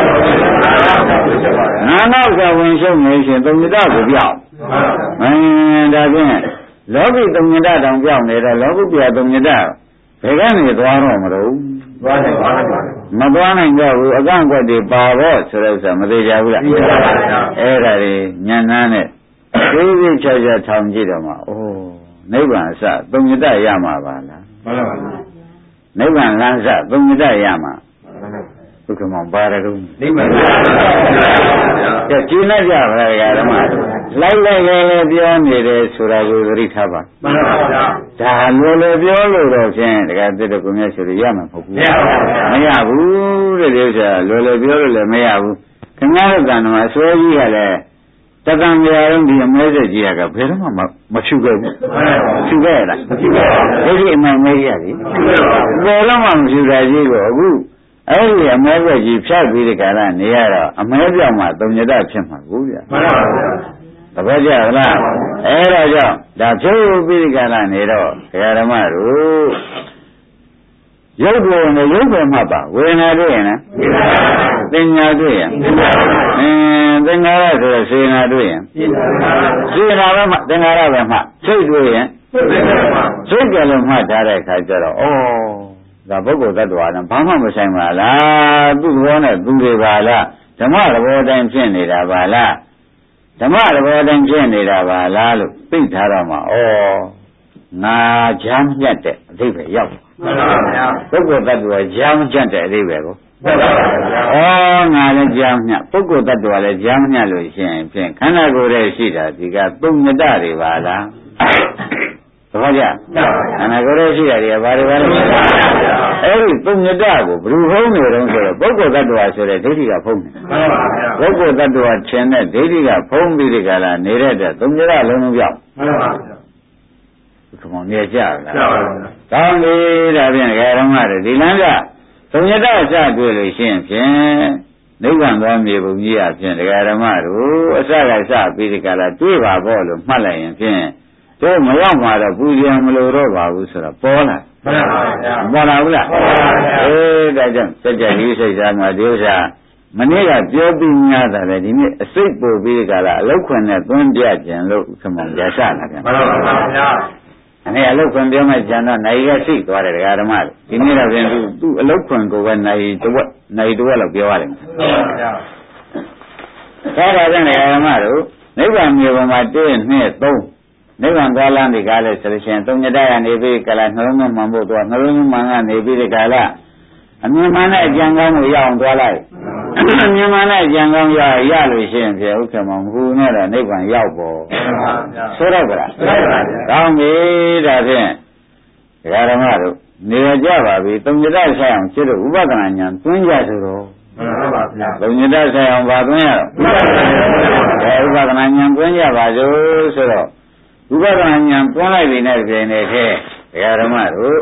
ငါငေါ့စားဝင်ရှုပ်နေရှင်သုံးညတကိုပြောင်းဒါဖြင့်လောကီသုံးညတတောင်ပြောင်းနေတော့လောကုတ္တရာသုံးညတဘယ်ကနေသွားတော့မလို့သွားနိုင်ပါဘူးမသွားနိုင်ကြဘူးအကန့်အကွက်တွေပါတော့ဆိုတော့ဆိုမသေးကြဘူးလားသိပါပါဗျာအဲ့ဒါတွေညံနှမ်းနဲ့သေးသေးချာချာထောင်ကြည့်တော့မှအိုးနိဗ္ဗာန်အစသုံးညတရမှာပါလားမှန်ပါပါနိဗ္ဗာန်လမ်းစသုံးညတရမှာဒုက္ခမောင်ပါရတော့နိဗ္ဗာန်ကဲကျင်းလိုက်ကြပါလားဓမ္မလိုက်လိုက်လဲပြောနေတယ်ဆိုတာကိုသတိထားပါမှန်ပါဗျာဒါလိုလိုပြောလို့တော့ဖြင့်တကယ်တစ်တကူမြတ်ဆိုရမှာမဟုတ်ဘူးမရဘူးတဲ့ဒီဥစ္စာလိုလိုပြောလို့လည်းမရဘူးခင်ဗျားတို့ကံမှာအစွဲကြီးကလည်းတက္ကံမရတော့ဒီအမဲဆက်ကြီးကဘယ်တော့မှမဖြူခဲ့ဘူးဖြူခဲ့လားမဖြူခဲ့ပါဘူးဒီအမှန်မဲကြီးရတယ်ဘယ်တော့မှမဖြူတာကြီးကိုအခုအဲ့ဒီအမဲဆက်ကြီးဖြတ်ပြီးဒီကရနေရတော့အမဲပြောင်းမှသုံးညတဖြစ်မှာကိုဗျာမှန်ပါဗျာသဘောကျလားအဲ့ဒါကြောင့်ဒါဖြုတ်ပြီးဒီကရနေတော့ဓမ္မတို့ရုပ်ကိုနဲ့ရုပ်ပဲမှတ်ပါဝေဒနာတွေ့ရင်လည်းသင်ညာတွေ့ရင်သင်္ခါရဆိုတော့စေနာတွေ့ရင်စေနာပဲမှသင်္ခါရပဲမှစိတ်တွေ့ရင်စိတ်ကလည်းမှတ်ထားတဲ့အခါကျတော့ဩဒါပုဂ္ဂိုလ်သတ္တဝါနဲ့ဘာမှမဆိုင်ပါလားသူ့ဘောနဲ့သူတွေပါလားဓမ္မသဘောတိုင်းဖြစ်နေတာပါလားဓမ္မသဘောတိုင်းဖြစ်နေတာပါလားလို့သိထားတော့မှငါချမ်းမြတ်တဲ့အဓိပ္ပာယ်ရောက်မှန်ပါဗျာပုဂ္ဂိုလ်တ attva ကြားမကြတဲ့အဓိပ္ပာယ်ကိုမှန်ပါဗျာငါလည်းကြားမြတ်ပုဂ္ဂိုလ်တ attva လည်းကြားမြတ်လို့ရှိရင်ဖြင့်ခန္ဓာကိုယ်ရဲ့ရှိတာဒီကသုံးညတတွေပါလားသဘောကျခန္ဓာကိုယ်ရဲ့ရှိတာတွေကဘာတွေပါလဲအဲ့ဒီသုံးညတကိုဘယ်လိုဖုံးနေတော့ဆိုတော့ပုဂ္ဂိုလ်တ attva ဆိုတဲ့ဒိဋ္ဌိကဖုံးနေမှန်ပါဗျာပုဂ္ဂိုလ်တ attva ထင်တဲ့ဒိဋ္ဌိကဖုံးပြီးဒီကလာနေတဲ့တဲ့သုံးညတလုံးလုံးပြောက်မှန်ပါဗျာခမောင်နေကြလားကောင်းပြီဒါဖြင့်ဓမ္မတွေဒီလမ်းကသုံးညတအစတွေ့လို့ရှိရင်ဖြင့်နိဗ္ဗာန်သွားမြေပုံကြီးအဖြစ်ဓမ္မတို့အစကစပြီးဒီကလာတွေ့ပါဖို့လို့မှတ်လိုက်ရင်ဖြင့်တို့မရောက်မှာတော့ပူဇော်မလို့တော့ပါဘူးဆိုတော့ပေါ်လာမှန်ပါဗျာပေါ်လာဘူးလားပေါ်ပါဗျာဒါကြောင့်စัจ jati စိတ်သားမှာဒီဥစ္စာမနေ့ကပြောပြီးများတာလေဒီနေ့အစိတ်ပို့ပြီးဒီကလာအလောက်ခွန်နဲ့သွင်းပြခြင်းလို့ခမောင်ရစလာပြန်မှန်ပါဗျာအနေအလုတ်ခွန်ပြောမှကျန်တော့နိုင်ရရှိသွားတယ်ဓမ္မတွေဒီနေ့တော့ပြန်သူ့အလုတ်ခွန်ကိုပဲနိုင်တဝက်လောက်ပြောရတယ်ဟုတ်ပါဗျာဒါပါပြန်ဓမ္မတို့နိဗ္ဗာန်မြေပေါ်မှာ1 2 3နိဗ္ဗာန်သွားလမ်းဒီကားလဲဆိုလို့ရှိရင်သုံးညတကနေပြီးကလာနှလုံးသွင်းမှန်ဖို့သွားနှလုံးသွင်းမှန်ကနေပြီးဒီကာလအမြင်မှန်တဲ့အကြံကောင်းကိုရအောင်သွားလိုက်အမြင်မှန်တဲ့အကြံကောင်းရလို့ရှိရင်ဖြင့်ဥက္ကမောင်ဘူးနဲ့တော့နိဗ္ဗာန်ရောက်ပေါ်ဆိုတော့ကလားကောင်းပြီဒါဖြင့်ဓမ္မတို့နေရကြပါပြီသုံးညတဆိုင်အောင်ကျတော့ဥပဒနာဉာဏ်သွင်းကြဆိုတော့မှန်ပါဗျာသုံးညတဆိုင်အောင်ပါသွင်းရတော့ဥပဒနာဉာဏ်သွင်းကြပါစို့ဆိုတော့ဥပဒနာဉာဏ်သွင်းလိုက်ပြီနဲ့ပြင်နေခဲ့ဓမ္မတို့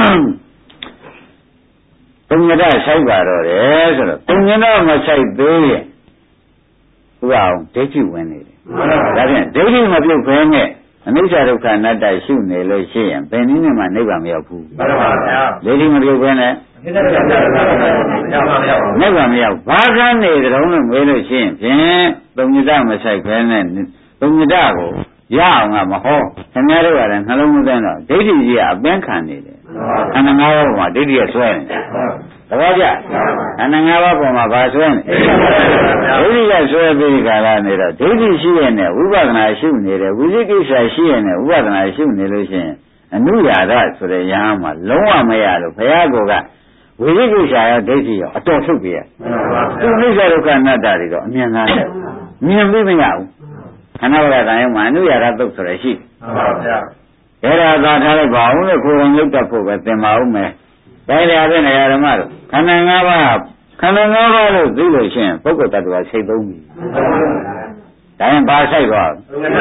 သုံးညတဆိုင်ပါတော့တယ်ဆိုတော့သုံးညတမဆိုင်သေးရင်ဥပအောင်ဒိဋ္ဌိဝင်နေတယ်မှန်ပါဒါဖြင့်ဒိဋ္ဌိမပြုတ်ခဲနဲ့အနိစ္စဒုက္ခအနတ္တရှုနေလို့ရှိရင်ဘယ်နည်းနဲ့မှနိဗ္ဗာန်မရောက်ဘူးမှန်ပါဗျာဒိဋ္ဌိမပြုတ်ခဲနဲ့နိဗ္ဗာန်မရောက်ဘာကနေကြုံလို့မေးလို့ရှိရင်ဖြင့်သုံးညတမဆိုင်ခဲနဲ့သုံးညတကိုရအောင်ကမဟောခင်ဗျားတို့ကလည်းနှလုံးမသွင်းတော့ဒိဋ္ဌိကြီးကအပင်းခံနေတယ်ခန္ဓာ၅ပါးမှာဒိဋ္ဌိကဆွဲနေတယ်သဘောကျခန္ဓာ၅ပါးပေါ်မှာဘာဆွဲနေဒိဋ္ဌိကဆွဲပြီးကာလနေတော့ဒိဋ္ဌိရှိရင်လည်းဝိပဿနာရှုနေတယ်ဝိသိကိစ္စရှိရင်လည်းဝိပဿနာရှုနေလို့ရှိရင်အနုရာဒဆိုတဲ့ယဟန်မှာလုံးဝမရလို့ဘုရားကဝိသိကိစ္စရောဒိဋ္ဌိရောအတော်ထုတ်ပြရသူနိစ္စဒုက္ခအနတ္တတွေတော့အမြင်သားတယ်မြင်ပြီးမရဘူးခန္ဓာဝရကံရဲ့မှာအနုရာဒသုတ်ဆိုရရှိမှန်ပါဗျာအဲ့ဒါသာထားလိုက်ပါဦးလို့ကိုယ်တော်လုတ်တတ်ဖို့ပဲသင်ပါဦးမယ်ဒါကြတဲ့နေရာဓမ္မတို့ခန္ဓာ၅ပါးလို့သိလို့ရှိရင်ပုဂ္ဂိုလ်တ attva စိတ်သုံးပြီဒါရင်ပါဆိုင်သွား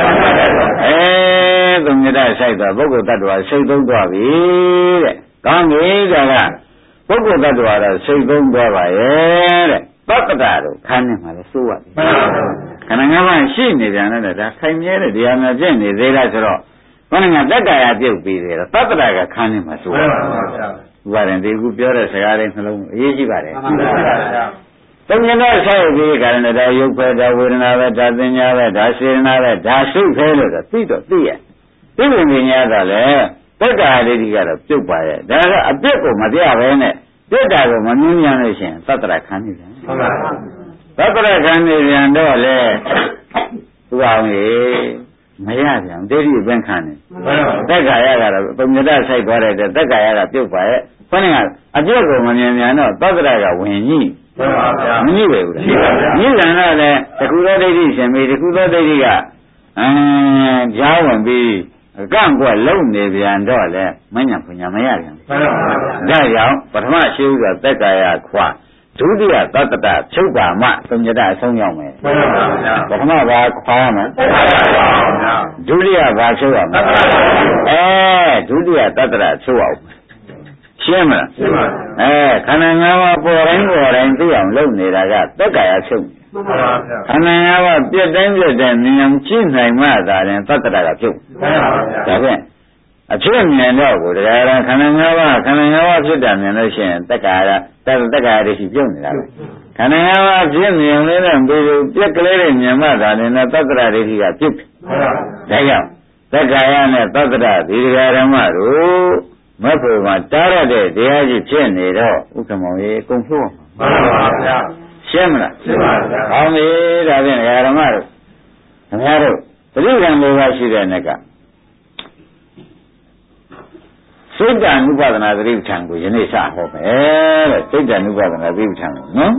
သုံးညတဆိုင်သွားပုဂ္ဂိုလ်တ attva စိတ်သုံးသွားပြီတဲ့ကောင်းပြီဒါကပုဂ္ဂိုလ်တ attva တော့စိတ်သုံးသွားပါရဲ့တဲ့ပတ္တတို့ခန်းနေမှာလဲစိုးရတယ်ခန္ဓာ၅ပါးရှိနေကြတယ်ဒါခိုင်မြဲတဲ့တရားများပြည့်နေသေးလားဆိုတော့ဘယ်နဲ့တက်တရားပြုတ်ပြီးတယ်ပတ္တကခန်းနေမှာစိုးရတယ်ဥပါဒံဒီခုပြောတဲ့စကားလေးနှလုံးအရေးကြီးပါတယ်မှန်ပါဗျာသုံးညတော့ဆိုင်ပြီးကြတယ်ဒါယုတ်ပဲဒါဝေဒနာပဲဒါသင်ညာပဲဒါစေနာပဲဒါစိတ်ပဲလို့သိတော့သိရသိဝင်နေရတာလေတက္ကရာဒိဋ္ဌိကတော့ပြုတ်ပါရဲ့ဒါကအပြစ်ကိုမပြပဲနဲ့ပြစ်တာကိုမမြင်မြန်လို့ရှိရင်သတ္တရခန်းနေတယ်ဟုတ်ပါဘူးသတ္တရခန်းနေပြန်တော့လေသူအောင်ကြီးမရပြန်ဒိဋ္ဌိပင်ခံနေတက္ကရာကတော့ပုံညတဆိုင်သွားတဲ့တက္ကရာကပြုတ်ပါရဲ့ခொနကအပြစ်ကိုမမြင်မြန်တော့သတ္တရကဝင်ကြီးမှန်ပါဗျာမကြီးပဲဘူးလားကြီးတယ်တော့လေတခုသောဒိဋ္ဌိရှင်ပြီတခုသောဒိဋ္ဌိကကြားဝင်ပြီးကန့်ကွက်လုံနေပြန်တော့လေမညာပညာမရပြန်မှန်ပါဗျာဒါကြောင့်ပထမရှိဥစွာသက်ကာယခွာဒုတိယသတ္တတချုပ်ပါမှသုံးညတအဆုံးရောက်မယ်မှန်ပါဗျာပထမဘာခွာရမယ်ဒုတိယဘာချုပ်ရမယ်ဒုတိယသတ္တတချုပ်အောင်ရှင်းမလားရှင်းပါခန္ဓာ၅ပါးပေါ်တိုင်းသိအောင်လုပ်နေတာကသက်ကာယချုပ်မှန်ပါဗျာခန္ဓာ၅ပါးပြည့်တိုင်းမြင်အောင်ကြည့်နိုင်မှသာရင်သတ္တရကပြုတ်မှန်ပါဗျာဒါဖြင့်အဖြစ်မြင်တော့ကိုတရားခန္ဓာ၅ပါးဖြစ်တာမြင်လို့ရှိရင်သက်ကာယဒိဋ္ဌိပြုတ်နေတာပဲခန္ဓာ၅ပါးဖြစ်မြင်လေးနဲ့ပြက်ကလေးတွေမြင်မှသာရင်သတ္တရဒိဋ္ဌိကပြုတ်မှန်ပါဒါကြောင့်သက်ကာယနဲ့သတ္တရဒီတရားဓမ္မတို့မဖို့မှာတားရတဲ့တရားကြီးဖြစ်နေတော့ဥက္ကမောင်ရေအကုန်ဖို့မှန်ပါဗျာရှင်းမလားရှင်းပါဗျာကောင်းပြီဒါဖြင့်ဓမ္မတို့ခင်ဗျားတို့ပရိက္ခဏ၄ပါးရှိတဲ့နေ့ကစိတ်တ ानु ပဒနာသတိပဋ္ဌာန်ကိုယနေ့စဟောမယ်တဲ့စိတ်တ ानु ပဒနာသတိပဋ္ဌာန်ကိုနော်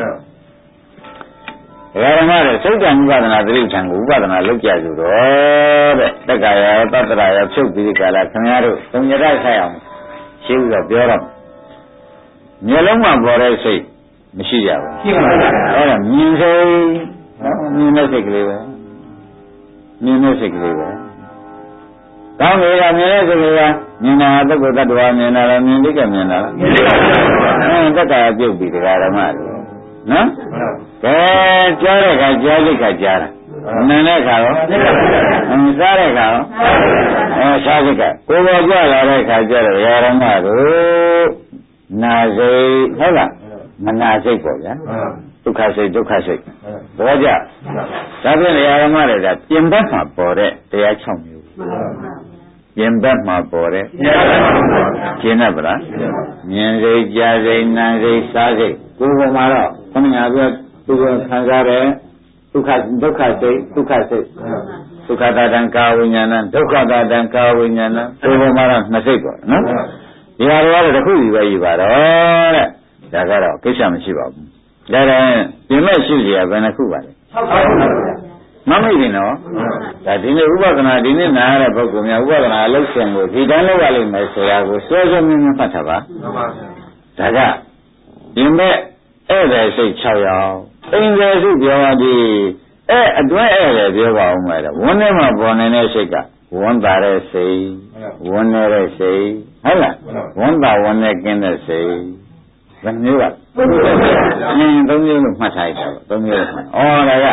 ဓမ္မတို့စိတ်တ ानु ပဒနာသတိပဋ္ဌာန်ကိုဥပဒနာလုပ်ကြဆိုတော့တဲ့တက္ကရာသတ္တရာရဖြုတ်ပြီးကြလားခင်ဗျားတို့သုံးညတဆိုင်အောင်ရှင်းပြီးတော့ပြောတော့မျက်လုံးမှာပေါ်တဲ့စိတ်မရှိကြဘူးရှိပါဘူးအဲ့ဒါမြင်စိတ်မြင်တဲ့စိတ်ကလေးပဲမြင်တဲ့စိတ်ကလေးပဲကောင်းပြီလားမြင်တဲ့စိတ်ကလေးကမြင်တာပုဂ္ဂိုလ်တ attva မြင်တာလားမြင်လိကမြင်တာလားမြင်လိကတက္ကရာပြုတ်ပြီးတရားဓမ္မတွေနော်ကဲကြားတဲ့အခါကြားလိကကြားတာနံတဲ့အခါရောစားတဲ့အခါရောစားလိကကိုယ်ပေါ်ကြလာတဲ့အခါကျတော့တရားဓမ္မတို့နာစိတ်ဟုတ်လားမနာစိတ်ပေါ့ဗျာဒုက္ခစိတ်ဘောကြဒါဖြင့်တရားဓမ္မတွေကပြင်ဘက်မှာပေါ်တဲ့တရား6မျိုးပြင်ဘက်မှာပေါ်တဲ့ကျင့်ရပါလားမြင်စိတ်ကြားစိတ်နာစိတ်စားစိတ်ကိုယ်ပေါ်မှာတော့ခဏငါပြောသူကခံစားတဲ့ဒုက္ခစိတ်ဒုက္ခတာတံကာဝိညာဏဒုက္ခတာတံကာဝိညာဏကိုယ်ပေါ်မှာတော့နှစ်စိတ်ပေါ့နော်ဒီဟာတွေကတော့တစ်ခုစီပဲယူပါတော့တဲ့ဒါကတော့ကိစ္စမရှိပါဘူးဒါရင်ပြင်မဲ့ရှိစီရဘယ်နှခုပါလဲမမိဘူးနော်ဒါဒီနေ့ဥပဒနာဒီနေ့နားရတဲ့ပုဂ္ဂိုလ်များဥပဒနာအလုပ်ရှင်ကိုဒီတိုင်းလုပ်ရလိမ့်မယ်ဆိုတာကိုစွဲစွဲမြင်းမြင်းဖတ်ထားပါဒါကပြင်မဲ့ဧည့်သည်စိတ်6ယောက်အင်္ဂါစုပြောပါသည်အတွဲဧည့်သည်ပြောပါဦးမယ်ဝန်းထဲမှာပေါ်နေတဲ့စိတ်ကဝန်းတာတဲ့စိတ်ဝန်းနေတဲ့စိတ်ဟုတ်လားဝန်းတာဝန်းနေကင်းတဲ့စိတ်ဘယ်မျိုးက3မျိုးလို့မှတ်ထားရတာ3မျိုးမှတ်ဒါကဝ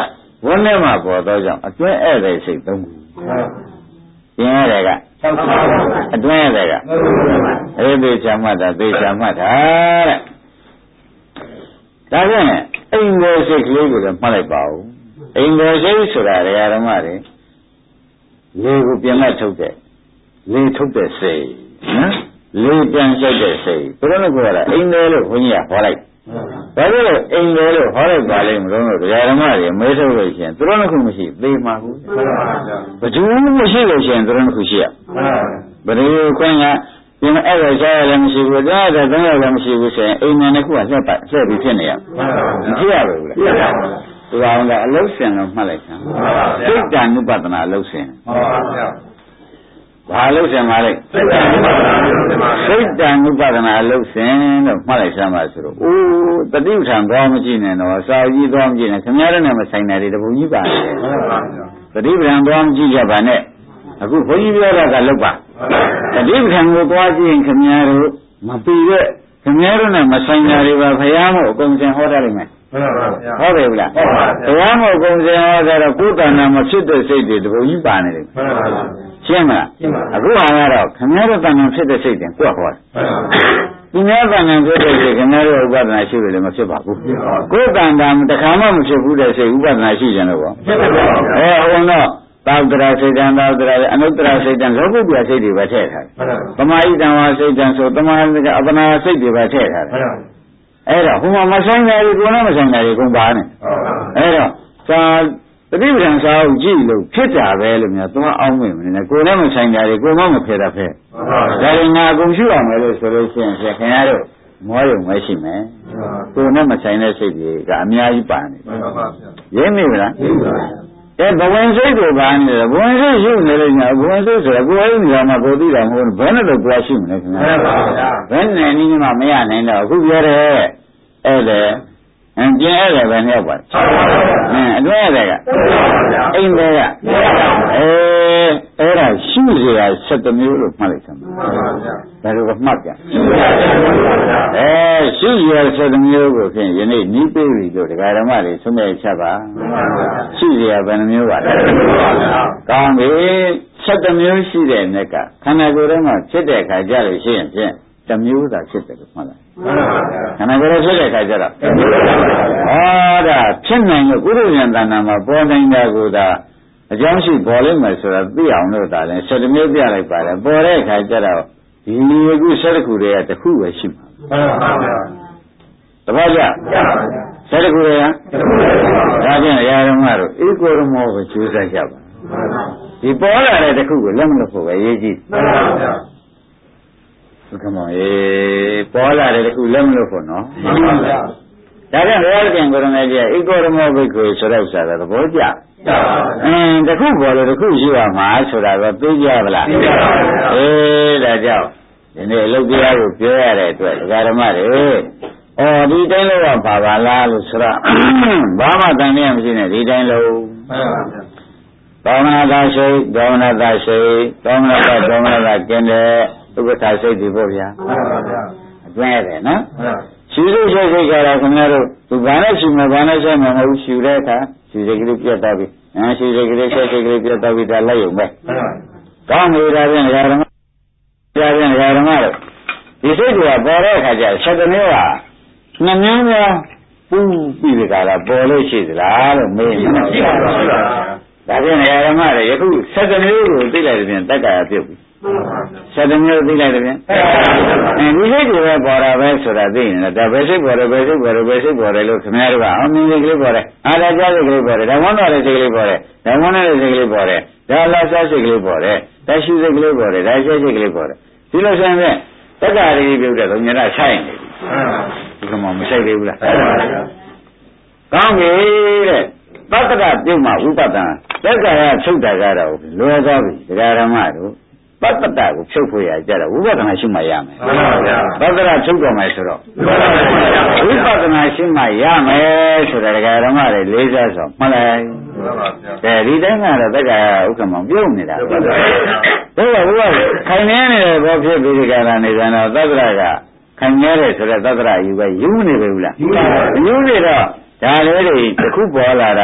ဝန်းထဲမှာပေါ်တော့ကြောင့်အတွင်းဧည့်သည်စိတ်သုံးခုပြင်းရတယ်ကအတွင်းဧည့်သည်ကအေးသေးချာမှတ်တာသေချာမှတ်တာတဲ့ဒါဖြင့်အိမ်တော်စိတ်ကလေးကိုလည်းမှတ်လိုက်ပါဦးအိမ်တော်စိတ်ဆိုတာဓမ္မတွေလေကိုပြန်မဲ့ထုတ်တဲ့လေထုတ်တဲ့စိတ်နော်လေပြန်လျှောက်တဲ့စိတ်ဘယ်လိုလဲခေါ်ရတာအိမ်တော်လို့ခွန်ကြီးကဟောလိုက်ဘာလို့လဲအိမ်တော်လို့ဟောလိုက်ပါလိမ့်မလို့ဓမ္မတွေမဲထုတ်လို့ရှိရင်သူတို့နှစ်ခုမရှိသေမှာဘူးဘယ်သူမရှိလို့ရှိရင်သူတို့နှစ်ခုရှိရဘယ်လိုခွင့်ကပြင်အဲ့ဒါရှားရလည်းမရှိဘူးဒါတော့သုံးရလည်းမရှိဘူးဆိုရင်အိမ်နယ်တစ်ခုကလှည့်ပြီးဖြစ်နေရမဖြစ်ရဘူးလေသူကအလုံးစင်လို့မှတ်လိုက်တာစိတ်တ ानु ပဒနာအလုံးစင်ဘာလို့ဆင်ပါလဲစိတ်တ ानु ပဒနာအလုံးစင်လို့မှတ်လိုက်စမ်းပါဆိုတော့အိုးတတိပဋ္ဌာန်သွားမကြည့်နဲ့တော့စာကြီးသွားမကြည့်နဲ့ခင်ဗျားတို့နဲ့မဆိုင်တယ်တပူကြီးပါနေတယ်တတိပဋ္ဌာန်သွားမကြည့်ကြပါနဲ့အခုဘုန်းကြီးပြောတာကလောက်ပါတတိပဋ္ဌာန်ကိုသွားကြည့်ရင်ခင်ဗျားတို့မပြီးတဲ့ခင်ဗျားတို့နဲ့မဆိုင်တာတွေပါဘုရားမို့အကုန်စင်ဟောတတ်လိမ့်မယ်ဟုတ်တယ်ဗျာဘုရားမို့အကုန်စင်ဟောတာတော့ကိုယ်တဏ္ဍာမဖြစ်တဲ့စိတ်တွေတပူကြီးပါနေတယ်ရှင်းမလားအခုဟာကတော့ခင်ဗျားတို့တဏ္ဍာဖြစ်တဲ့စိတ်တွေကိုယ်ဟောတယ်ဒီများတဏ္ဍာဖြစ်တဲ့စိတ်ခင်ဗျားတို့ဥပဒနာရှိလို့လည်းမဖြစ်ပါဘူးကိုယ်တဏ္ဍာတခါမှမဖြစ်ဘူးတဲ့စိတ်ဥပဒနာရှိကြတယ်ပေါ့ဟိုတော့သာဝတ္တရာစိတ်တံသာဝတ္တရာအနုတ္တရာစိတ်တံလောကုတ္တရာစိတ်တွေပဲထည့်ထားတယ်။သမာဟိတံဝါစိတ်တံဆိုသမာဟိတံအပနာစိတ်တွေပဲထည့်ထားတယ်။အဲ့တော့ဟိုမှာမဆိုင်တာတွေကိုယ်နဲ့မဆိုင်တာတွေကုန်ပါနဲ့။အဲ့တော့သာတတိပဒံစာအုပ်ကြည့်လို့ဖြစ်တာပဲလို့များသွားအောင်မြင်နေတယ်ကိုယ်နဲ့မဆိုင်တာတွေကိုယ်မှမဖယ်တာဖဲ။ဒါရင်ငါအကုန်ရှိအောင်မယ်လို့ဆိုလို့ရှိရင်ခင်ဗျားတို့မောရုံမရှိမယ်။ကိုယ်နဲ့မဆိုင်တဲ့စိတ်တွေကအများကြီးပါနေတယ်။ရင်းမိမလား။ဘဝင်စိတ်ကိုပါနေတယ်ဘဝင်စိတ်ရှိနေလို့ညာဘဝင်စိတ်ဆိုတော့ကိုယ်အိမ်ကမှကိုသိတာမဟုတ်ဘူးဘယ်နဲ့တော့ကိုယ်ရှိမလဲခင်ဗျာဘယ်နဲ့နည်းမှမရနိုင်တော့အခုပြောတယ်အဲ့လေကျင်းအဲ့လေပဲရောက်ပါအတွဲရတယ်ကအိမ်တွေကအဲ့ဒါရှိစရာ7မျိုးလို့မှတ်လိုက်သမှာဒါလိုမှတ်ကြရှိစရာ7မျိုးကိုဖြင့်ယနေ့နီးပေးပြီလို့ဒကာဓမ္မတွေသုံးမြတ်ချက်ပါရှိစရာဘယ်နှမျိုးပါလဲကောင်းပြီ7မျိုးရှိတဲ့နေ့ကခန္ဓာကိုယ်ထဲမှာဖြစ်တဲ့အခါကြလို့ရှိရင်ဖြင့်တစ်မျိုးသာဖြစ်တယ်လို့မှတ်လိုက်ခန္ဓာကိုယ်ဖြစ်တဲ့အခါကျတော့ဒါဖြစ်နိုင်လို့ကုသိုလ်ဉာဏ်တဏ္ဍာမှာပေါ်နိုင်တာကိုသာအကြောင်းရှိပေါ်လိမ့်မယ်ဆိုတာသိအောင်လို့ဒါလည်း7မျိုးပြလိုက်ပါတယ်ပေါ်တဲ့အခါကျတော့ဒီအခု7ခုတည်းကတစ်ခုပဲရှိမှာတပည့်ကြ7ခုတည်းကဒါဖြင့်ရာဓမ္မတို့ဧကောရမောကိုကျိုးစားကြပါဒီပေါ်လာတဲ့တစ်ခုကိုလက်မလွတ်ဖို့ပဲရေးကြည့်ကမောပေါ်လာတဲ့တစ်ခုလက်မလွတ်ဖို့နော်ဒါကြောင့်ဘုရားရှင်ကိုရမေကြီးဧကောရမောဘိက္ခုဆိုတဲ့ဥစ္စာကသဘောကျတစ်ခုပေါ်လို့တစ်ခုရှိရမှာဆိုတာတော့သိကြပါလားဒါကြောင့်ဒီနေ့အလုပ်တရားကိုပြောရတဲ့အတွက်ဒကာဓမ္မတွေဒီတိုင်းလို့ပါပါလားလို့ဆိုတော့ဘာမှတန်မြတ်မရှိနဲ့ဒီတိုင်းလို့သောမနာသာရှိသောမနာသာရှိသောမနာသာသောမနာသာကျင်းတဲ့ဥပ္ပခါစိတ်ဒီပေါ့ဗျာအတွင်းရတယ်နော်ရှိလို့ရှိစိတ်ကြတာခင်ဗျားတို့သူဘာနဲ့ရှိမှာဘာနဲ့ရှိမှာမဟုတ်ရှိတဲ့အခါရှိစိတ်ကလေးပြတ်သွားပြီရှိစိတ်ကလေးရှိစိတ်ကလေးပြတ်သွားပြီဒါလိုက်ရုံပဲကောင်းနေတာဖြင့်ဓမ္မတို့ဒီစိတ်ကပေါ်တဲ့အခါကျ7မျိုးက2မျိုးများပူပြီးဒီကလာပေါ်လို့ရှိသလားလို့မေးနေတာဒါဖြင့်ဓမ္မတွေယခု7မျိုးကိုသိလိုက်တဲ့ပြင်တက္ကရာပြုတ်ပြီ7မျိုးသိလိုက်တဲ့ပြင်ဒီစိတ်တွေပဲပေါ်တာပဲဆိုတာသိရင်ဒါပဲစိတ်ပေါ်တယ်ပဲစိတ်ပေါ်တယ်ပဲစိတ်ပေါ်တယ်လို့ခင်ဗျားတို့ကအမြင်စိတ်ကလေးပေါ်တယ်အားလာကြစိတ်ကလေးပေါ်တယ်ဓမ္မတော်တဲ့စိတ်ကလေးပေါ်တယ်ဓမ္မနဲ့စိတ်ကလေးပေါ်တယ်ဒါလာစားစိတ်ကလေးပေါ်တယ်ဒါရှုစိတ်ကလေးပေါ်တယ်ဒါရှက်စိတ်ကလေးပေါ်တယ်ဒီလိုဆိုရင်တက္ကရာကြီးပြုတ်တဲ့ညနာဆိုင်နေပြီဒီကမှမဆိုင်သေးဘူးလားကောင်းပြီတဲ့သတ္တရပြုတ်မှဥပဒနာတက္ကရာချုပ်တာကတော့လွယ်သွားပြီဒကာဓမ္မတို့ပတ္တတကိုဖြုတ်ဖို့ရကြတော့ဝိပဿနာရှိမှရမယ်မှန်ပါဗျာသတ္တရချုပ်တော်မယ်ဆိုတော့ဝိပဿနာရှိမှရမယ်ဆိုတာဒကာဓမ္မတွေလေးစားဆိုမှတ်လိုက်မှန်ပါဗျာဒီတိုင်းကတော့တက္ကရာဥက္ကမောင်ပြုတ်နေတာဒါကခိုင်နေနေတယ်ဘောဖြစ်ပြီးဒီကရာနေကြတော့သတ္တရကခိုင်နေတယ်ဆိုတော့သတ္တရယူပဲယူနေပြီဘူးလားယူနေတော့ဒါလေးတွေတစ်ခုပေါ်လာတာ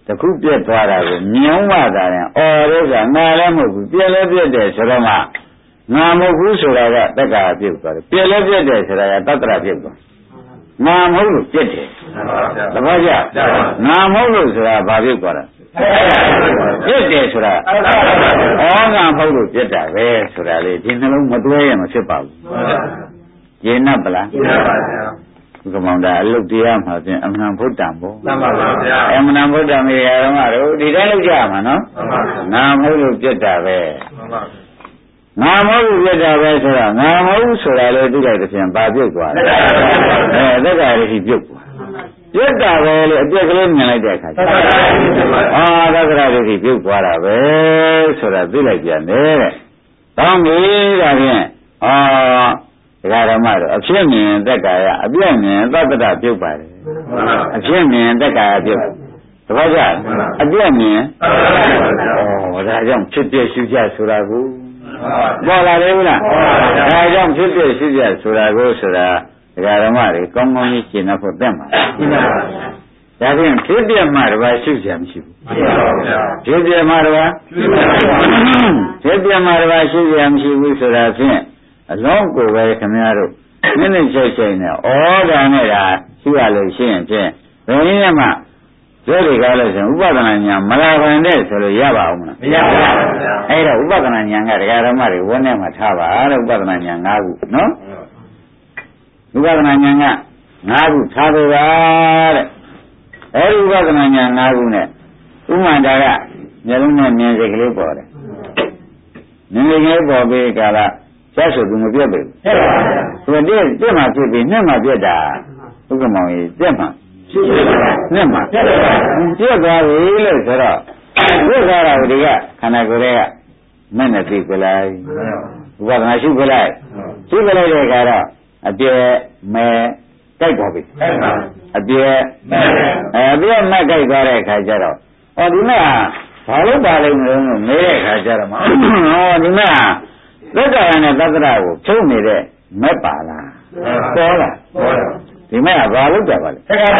တခုပြက်သွားတာကိုမြင်မှသာရင်အော်လို့ကငါလည်းမဟုတ်ဘူးပြက်လည်းပြက်တယ်ဆိုတော့မှငါမဟုတ်ဘူးဆိုတာကတက္ကရာပြုတ်သွားတယ်ပြက်လည်းပြက်တယ်ဆိုတာကတတ္တရာပြုတ်သွားငါမဟုတ်လို့ပြက်တယ်သဘောကျငါမဟုတ်လို့ဆိုတာဘာပြုတ်သွားတာပြက်တယ်ဆိုတာဩငါမဟုတ်လို့ပြက်တာပဲဆိုတာလေဒီနှလုံးမတွဲရမဖြစ်ပါဘူးကျင့်납ပလားကျင့်납ပါဗျာကမောင်တာအလုတ်တရားမှာဖြင့်အမှန်ဗုဒ္ဓံပေါ့မှန်ပါဗျာအမှန်ဗုဒ္ဓံမေယာတော်ကတော့ဒီတိုင်းလုပ်ကြမှာနော်ငါမဟုတ်လို့ပြက်တာပဲငါမဟုတ်ဘူးပြက်တာပဲဆိုတော့ငါမဟုတ်ဘူးဆိုတာလေသိလိုက်တဲ့ဖြင့်ဘာပြုတ်သွားလဲသက္ကာရရှိပြုတ်သွားပြက်တာပဲလေအပြက်ကလေးမြင်လိုက်တဲ့အခါကျသက္ကာရရှိပြုတ်သွားတာပဲဆိုတာသိလိုက်ပြန်တယ်တဲ့တောင်းပြီဒါဖြင့်ဒကာဓမ္မတို့အဖြစ်မြင်သက္ကာယအပြည့်မြင်သတ္တရပြုတ်ပါတယ်အဖြစ်မြင်သက္ကာယပြုတ်သဘောကျအပြည့်မြင်ဒါကြောင့်ဖြစ်ပြရှုကြဆိုတာကိုပေါ်လာတယ်ဟုတ်လားဒါကြောင့်ဖြစ်ပြရှုကြဆိုတာကိုဆိုတာဒကာဓမ္မတွေကောင်းကောင်းကြီးရှင်းဖို့တက်မှာဒါဖြင့်ဖြစ်ပြမှတပါးရှုကြမရှိဘူးဖြစ်ပြမှတပါးဖြစ်ပြမှတပါးရှုကြမရှိဘူးဆိုတာဖြင့်အလုံးကိုပဲခင်ဗျားတို့နည်းနည်းချိတ်ချိတ်နဲ့ဩဒါနဲ့ဒါရှိရလို့ရှိရင်ဖြင့်ဘယ်နည်းမှပြောရကြလို့ဆိုရင်ဥပဒနာညာမလာဘန်တဲ့ဆိုလို့ရပါအောင်မလားမရပါဘူးဗျာအဲ့တော့ဥပဒနာညာကဒကာဓမ္မတွေဝန်းထဲမှာထားပါလို့ဥပဒနာညာ၅ခုနော်ဥပဒနာညာက၅ခုထားပေးပါတဲ့အဲ့ဒီဥပဒနာညာ၅ခုနဲ့ဥမ္မာတာကမျက်လုံးနဲ့မြင်စိတ်ကလေးပေါ်တယ်မြင်စိတ်ကလေးပေါ်ပြီးကာလဆက်ဆိုသူမပြတ်ပဲဟုတ်ပါဘူးသူတက်မှဖြစ်ပြီးနှစ်မှပြတ်တာဥက္ကမောင်ကြီးတက်မှနှစ်မှပြတ်သွားပြီလို့ဆိုတော့ပြတ်သွားတာဒီကခန္ဓာကိုယ်ရဲ့မဲ့နဲ့သိကြလိုက်ဥပဒနာရှုကြလိုက်ရှုကြလိုက်တဲ့အခါတော့အပြည့်မဲ့ကြိုက်သွားပြီအပြည့်အပြည့်မဲ့ကြိုက်သွားတဲ့အခါကျတော့ဒီမဲ့ဘာလို့ပါလိမ့်မလို့မေးတဲ့အခါကျတော့ဒီမဲ့သက္ကာယနဲ့သတ္တရကိုချုပ်နေတဲ့မက်ပါလားပေါ်လားဒီမဲ့ကဘာလို့ကြပါလဲ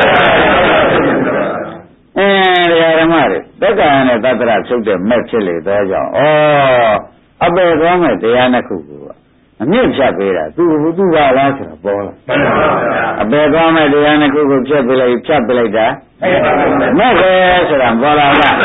တရားဓမ္မတွေသက္ကာယနဲ့သတ္တရချုပ်တဲ့မက်ဖြစ်လေသောကြောင့်အပေသွားမဲ့တရားနှစ်ခုကအမြင့်ဖြတ်ပေးတာသူပါလားဆိုတာပေါ်လားအပေသွားမဲ့တရားနှစ်ခုကိုဖြတ်ပေးလိုက်တာမက်ပဲဆိုတာပေါ်လာလား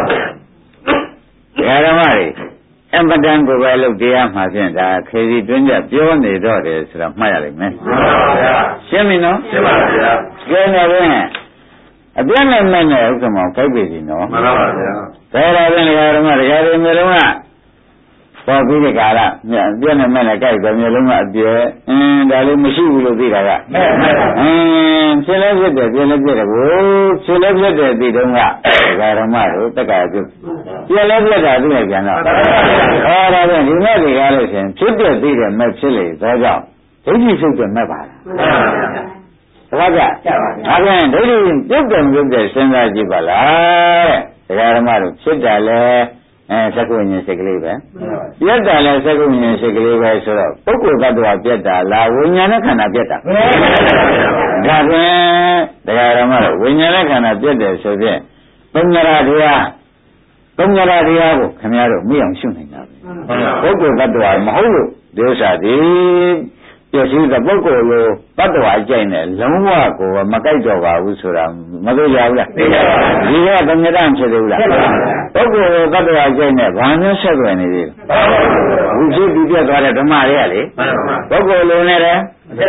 တရားဓမ္မတွေအမတန်ကိုပဲလို့တရားမှာဖြင့်ဒါခေစီတွင်းကြပြောနေတော့တယ်ဆိုတာမှတ်ရလိမ့်မယ်မှန်ပါဗျာရှင်းပြီနော်ရှင်းပါဗျာကျင်းနေရင်အပြည့်နဲ့မဲ့နဲ့ဥက္ကမောင်ခိုက်ပြီစီနော်မှန်ပါဗျာဒါတော့ပြင်ဓမ္မတရားတွေမျိုးလုံးကပေါ်ပြီးဒီကာလပြည့်နဲ့မဲ့နဲ့ကြိုက်တယ်မျိုးလုံးကအပြည့်ဒါလေးမရှိဘူးလို့သိတာကဖြစ်လဲဖြစ်တယ်ပြည့်လဲပြည့်တယ်ကိုဖြစ်လဲဖြစ်တယ်ဒီတုန်းကဓမ္မတို့တက္ကရာပြုပြည့်လဲပြည့်တာသိရပြန်တော့ဒါပြန်ဒီမဲ့တွေကားလို့ရှင်ဖြစ်ပြသိတယ်မဲ့ဖြစ်လေသောကြောင့်ဒိဋ္ဌိစုတဲ့မဲ့ပါလားတခါကြဒါပြန်ဒိဋ္ဌိပြုတ်တယ်ပြုတ်တယ်စဉ်းစားကြည့်ပါလားတဲ့ဓမ္မတို့ဖြစ်တယ်လဲသက္ကုဉ္ဉ္စိတ်ကလေးပဲပြတ်တာလဲသက္ကုဉ္ဉ္စိတ်ကလေးပဲဆိုတော့ပုဂ္ဂိုလ်တ attva ပြတ်တာလားဝိညာဉ်နဲ့ခန္ဓာပြတ်တာဒါဖြင့်တရားဓမ္မတော့ဝိညာဉ်နဲ့ခန္ဓာပြတ်တယ်ဆိုဖြင့်သုံးညရာတရားကိုခင်ဗျားတို့မိအောင်ရှုနိုင်တာပဲပုဂ္ဂိုလ်တ attva မဟုတ်လို့ဒီဥစ္စာဒီပြည့်စည်တဲ့ပုဂ္ဂိုလ်လိုတ attva အကျိုင်းနဲ့လုံးဝကိုမကြိုက်တော့ပါဘူးဆိုတာမသိကြဘူးလားသိကြပါဘူးဒီကသမ္မတဖြစ်သေးဘူးလားပုဂ္ဂိုလ်တ attva အကျိုင်းနဲ့ဘာမျိုးဆက်သွယ်နေသေးလဲဘုဖြစ်ပြီးပြတ်သွားတဲ့ဓမ္မတွေကလေပုဂ္ဂိုလ်လိုနဲ့တ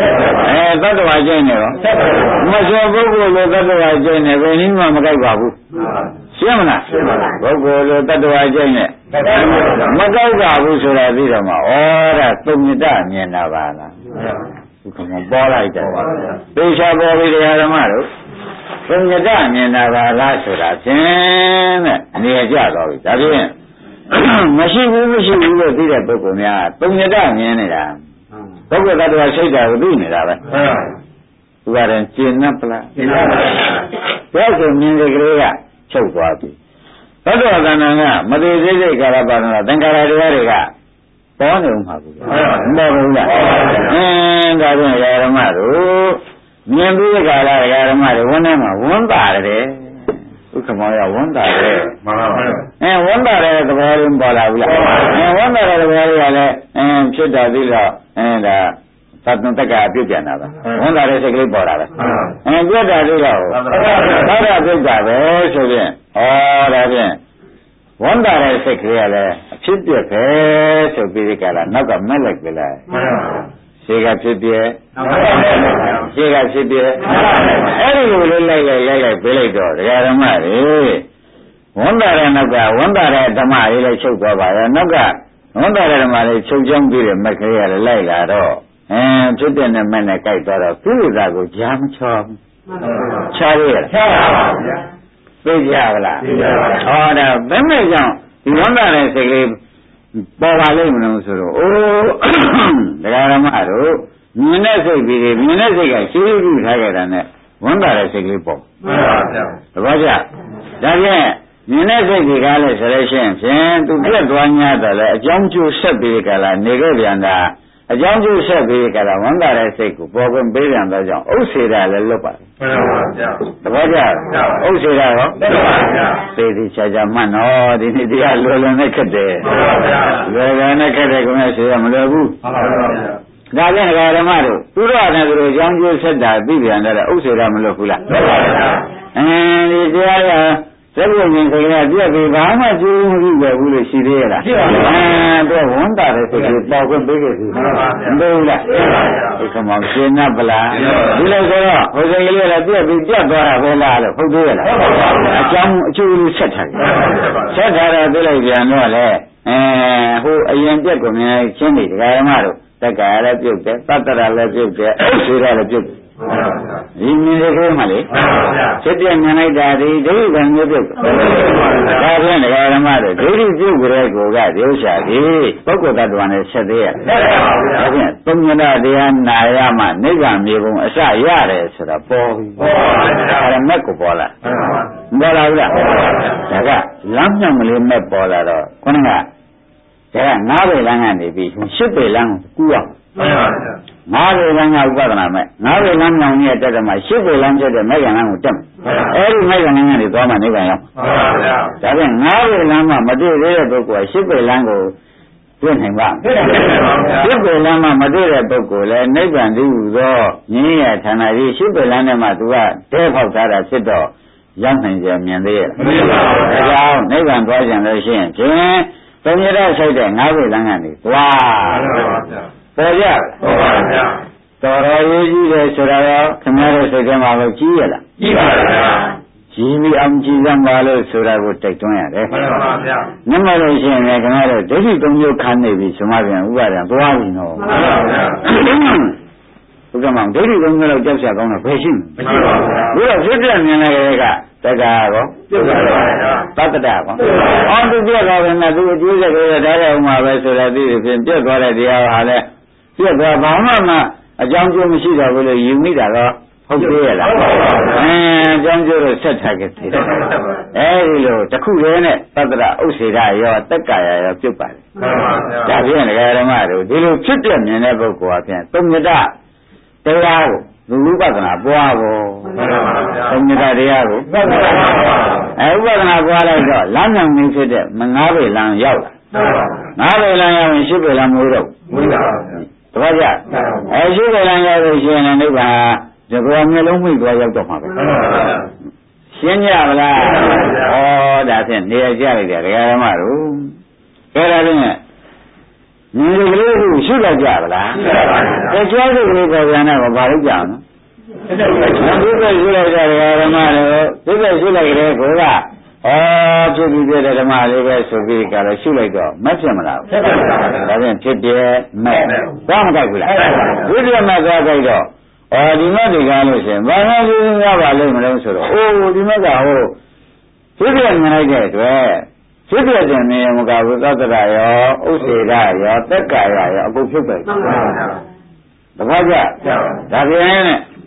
attva အကျိုင်းနဲ့ရောမစောပုဂ္ဂိုလ်လိုတ attva အကျိုင်းနဲ့ဘယ်နည်းမှမကြိုက်ပါဘူးရှင်းမလားပုဂ္ဂိုလ်လိုတ attva အကျိုင်းနဲ့မကြိုက်ပါဘူးဆိုတာပြီးတော့မှဒါသုံးညတမြင်တာပါလားခုကပေါ်လိုက်တယ်သေချာပေါ်ပြီးတရားဓမ္မတို့သုံးညတမြင်တာပါလားဆိုတာဖြင့်တဲ့အနေရကြတော့ပြီဒါဖြင့်မရှိဘူးလို့သိတဲ့ပုဂ္ဂိုလ်များသုံးညတမြင်နေတာပုဂ္ဂိုလ်တ attva စိတ်ဓာတ်ကိုသိနေတာပဲသူကလည်းကျင့်납ပလားကျင့်납ပါဘယ်ဆိုမြင်တဲ့ကလေးကချုပ်သွားပြီသတ္တဝါကဏ္ဍကမသိစိတ်ကာလပါဏသင်္ခါရတရားတွေကပေါ်နေဦးမှာဘူးမပေါ်ဘူးလားဒါဖြင့်ဓမ္မတို့မြင်ပြီးကာလဓမ္မတွေဝန်းထဲမှာဝန်းပါတယ်ဥဥက္ကမောရဝန်တာတယ်မှန်ပါဗျာဝန်တာတဲ့သဘောရင်းပေါ်လာဘူးလားဝန်တာတဲ့သဘောရင်းကလည်းဖြစ်တာပြီးတော့ဒါသတ္တတက္ကအပြုတ်ပြန်တာပဲဝန်တာတဲ့စိတ်ကလေးပေါ်လာပဲပြတ်တာပြီးတော့သောတာပြုတ်တာပဲဆိုရင်ဒါဖြင့်ဝန်တာတဲ့စိတ်ကလေးကလည်းအဖြစ်ပြက်ပဲဆိုပြီးဒီကလာနောက်ကမက်လိုက်ပြီလားမှန်ပါဗျာခြေကဖြစ်ပြဲခြေကဖြစ်ပြဲအဲ့ဒီလိုလေးလိုက်ပေးလိုက်တော့ဒကာဓမ္မတွေဝန်တာတဲ့နောက်ကဝန်တာတဲ့ဓမ္မလေးလည်းချုပ်သွားပါရဲ့နောက်ကဝန်တာတဲ့ဓမ္မလေးချုပ်ချောင်းပြီးတဲ့မက်ကလေးကလည်းလိုက်လာတော့ဖြစ်တဲ့နဲ့မက်နဲ့ကြိုက်သွားတော့ပြုလို့သာကိုကြားမချောဘူးချားရချားပါဗျာသိကြပါလားသိပါပါဟောဒါဘယ်မဲ့ကြောင့်ဒီဝန်တာတဲ့စိတ်ကလေးပေါ်ပါလိမ့်မလို့ဆိုတော့အိုးဒကာရမတို့မြင်တဲ့စိတ်ပြီးမြင်တဲ့စိတ်ကရှိရှိထားကြတာနဲ့ဝန်တာတဲ့စိတ်ကလေးပေါ်မှန်ပါဗျာတပည့်ကြဒါဖြင့်မြင်တဲ့စိတ်ကြီးကားလဲဆိုလို့ရှိရင်ဖြင့်သူပြတ်သွား냐တယ်လေအကြောင်းကျိုးဆက်ပြီးကြလားနေခဲ့ပြန်တာအကြောင်းကျိုးဆက်ပြီးကြလားဝန်တာတဲ့စိတ်ကိုပေါ်ခွင့်ပေးပြန်တော့ကြောင့်ဥစ္စေတာလည်းလွတ်ပါတယ်မှန်ပါဗျာတပည့်ကြဥစ္စေတာရောမှန်ပါဗျာသိသိချာချာမှတ်နော်ဒီနေ့တရားလွယ်လွယ်နဲ့ခက်တယ်မှန်ပါဗျာလွယ်လွယ်နဲ့ခက်တယ်ခင်ဗျာဆိုရမလွယ်ဘူးမှန်ပါဗျာဒါဖြင့်ဓမ္မတို့သူတို့နဲ့သူတို့အကြောင်းကျိုးဆက်တာပြီးပြန်တယ်ဥစ္စေတာမလွတ်ဘူးလားမှန်ပါဗျာဒီတရားရသက္ကဝိညာဉ်ကပြည့်ပြီးဘာမှကျိုးမပြုခဲ့ဘူးလို့ရှိသေးရလားရှိပါဘူးတော့ဝန်တာတဲ့စိတ်ကိုပေါက်ခွင့်ပေးခဲ့ပြီမှန်ပါဗျာမဟုတ်လားမှန်ပါဗျာဒီကမောင်ရှင်း납ပလားဒီလိုဆိုတော့ဟိုစိတ်ကလေးကပြည့်ပြီးပြတ်သွားတာပဲလားလို့ဟုတ်သေးရလားမှန်ပါဗျာအကြောင်းအကျိုးလေးဆက်ထားတယ်ဆက်ထားတော့သိလိုက်ပြန်တော့လေဟိုအရင်ပြက်ကိုမြင်ရှင်းနေဒကာရမတို့တက္ကရာလည်းပြုတ်တယ်တတ္တရာလည်းပြုတ်တယ်ဥစ္စေရလည်းပြုတ်တယ်ဒီမြင်တဲ့မှလေစစ်ပြမြင်လိုက်တာဒီဒိဋ္ဌိကမျိုးပြုတ်ဒါဖြင့်ဒကာရမတို့ဒိဋ္ဌိပြုတ်ကြတဲ့ကိုကဒီဥစ္စာဒီပုဂ္ဂိုလ်တ attva နဲ့ဆက်သေးရဒါဖြင့်သုံးညနာတရားနာရမှနိဗ္ဗာန်မြေပုံအစရတယ်ဆိုတာပေါ်ပြီဒါရမက်ကိုပေါ်လာပေါ်လာဘူးလားဒါကလမ်းမြောက်မလေးမက်ပေါ်လာတော့ခုနကဒါက၅ပေလမ်းကနေပြီး၈ပေလမ်းကိုကူးအောင်မှန်ပါဗျာ၅ပေလမ်းကဥပဒနာမဲ့၅ပေလမ်းမြောင်ကြီးတက်တယ်မှာ၈ပေလမ်းဖြစ်တဲ့မဲ့ကံလမ်းကိုတက်အဲ့ဒီမဲ့ကံလမ်းကနေသွားမှနိဗ္ဗာန်ရောက်မှန်ပါဗျာဒါပြန်၅ပေလမ်းမှာမတွေ့သေးတဲ့ပုဂ္ဂိုလ်က၈ပေလမ်းကိုတွေ့နိုင်ပါ့မလား၈ပေလမ်းမှာမတွေ့တဲ့ပုဂ္ဂိုလ်လည်းနိဗ္ဗာန်တည်းဟူသောဉာဏ်ရဌာနကြီး၈ပေလမ်းထဲမှာသူကတဲဖောက်ထားတာဖြစ်တော့ရောက်နိုင်ကြမြင်သေးရဲ့မမြင်ပါဘူးဒါကြောင့်နိဗ္ဗာန်သွားကြလို့ရှိရင်ဖြင့်သုံးရတဲ့ဆိုင်တဲ့၅ပေလမ်းကနေသွားမှန်ပါဗျာပေါ်ရဟုတ်ပါဗျာတော်တော်ရေးကြီးတယ်ဆိုတော့ခင်ဗျားတို့စိတ်ထဲမှာပဲကြီးရလားကြီးပါဗျာကြီးပြီးအောင်ကြီးစမ်းပါလို့ဆိုတာကိုတိုက်တွန်းရတယ်မှန်ပါဗျာနမလို့ရှိရင်လည်းခင်ဗျားတို့ဒိဋ္ဌိသုံးမျိုးခံနေပြီဆိုမှပြန်ဥပါဒံသွားပြီနော်မှန်ပါဗျာဘုရားမောင်ဒိဋ္ဌိသုံးမျိုးလောက်ကြောက်ရကောင်းတော့ဘယ်ရှိမလဲဘုရားဖြစ်ပြမြင်လိုက်တဲ့ကတက္ကရာကောပြုတ်ပါဗျာသတ္တတကောအော်သူပြတ်သွားတယ်နဲ့သူအကျိုးဆက်တွေဒါလည်းဥမှာပဲဆိုတော့ဒီဖြင့်ပြတ်သွားတဲ့တရားဟာလည်းပြတ်သွားဘာမှအကြောင်းကျိုးမရှိတော့ဘူးလို့ယူမိတာတော့ဟုတ်သေးရဲ့လားအကြောင်းကျိုးတော့ဆက်ထားခဲ့သေးတယ်အဲဒီလိုတစ်ခုလေးနဲ့သတ္တရဥစ္စေရရောတက္ကရာရောပြုတ်ပါတယ်ဒါဖြင့်ဒကာဓမ္မတို့ဒီလိုဖြစ်ပြမြင်တဲ့ပုဂ္ဂိုလ်အပြင်သုံးမြတ်တရားကိုလူဥပဒနာပွားဖို့သုံးမြတ်တရားကိုဥပဒနာပွားလိုက်တော့လမ်းကြောင်းကြီးဖြစ်တဲ့၅ပေလမ်းရောက်လာ၅ပေလမ်းရောက်ရင်၈ပေလမ်းမွေးတော့မွေးပါဘူးတပည့်ကြ၈ပေလမ်းရောက်လို့ရှိရင်လည်းနိဗ္ဗာန်ဒီကောမျိုးလုံးမိသွားရောက်တော့မှာပဲရှင်းကြပါလားဩဒါဖြင့်နေရာကြလိုက်တယ်ဒကာဓမ္မတို့အဲ့ဒါလည်းညီကလေးကိုရှုလိုက်ကြပါလားတခြားစိတ်ကလေးပေါ်ပြန်တော့ဘာလို့ကြောင်နော်ဒီကိစ္စရှုလိုက်ကြတယ်ဓမ္မတို့ဒီကိစ္စရှုလိုက်တဲ့ကိုကဖြစ်ပြီးပြတဲ့ဓမ္မလေးပဲဆိုပြီးကြတော့ရှုလိုက်တော့မဖြစ်မလားဖြစ်ပါဘူးဒါဖြင့်ဖြစ်ပြမဲ့ဘာမကြိုက်ဘူးလားဝိပဿနာသွားကြိုက်တော့ဒီမဲ့ဒီကားလို့ရှင်ဘာသာပြုရပါလိမ့်မလို့ဆိုတော့ဒီမဲ့ကဖြစ်ပြမြင်လိုက်တဲ့အတွက်ဖြစ်ပြတဲ့နေရာမကဘူးသတ္တရရောဥစ္စေရရောတက္ကရာရောအကုန်ဖြစ်ပဲတပည့်ကြဒါပြန်နဲ့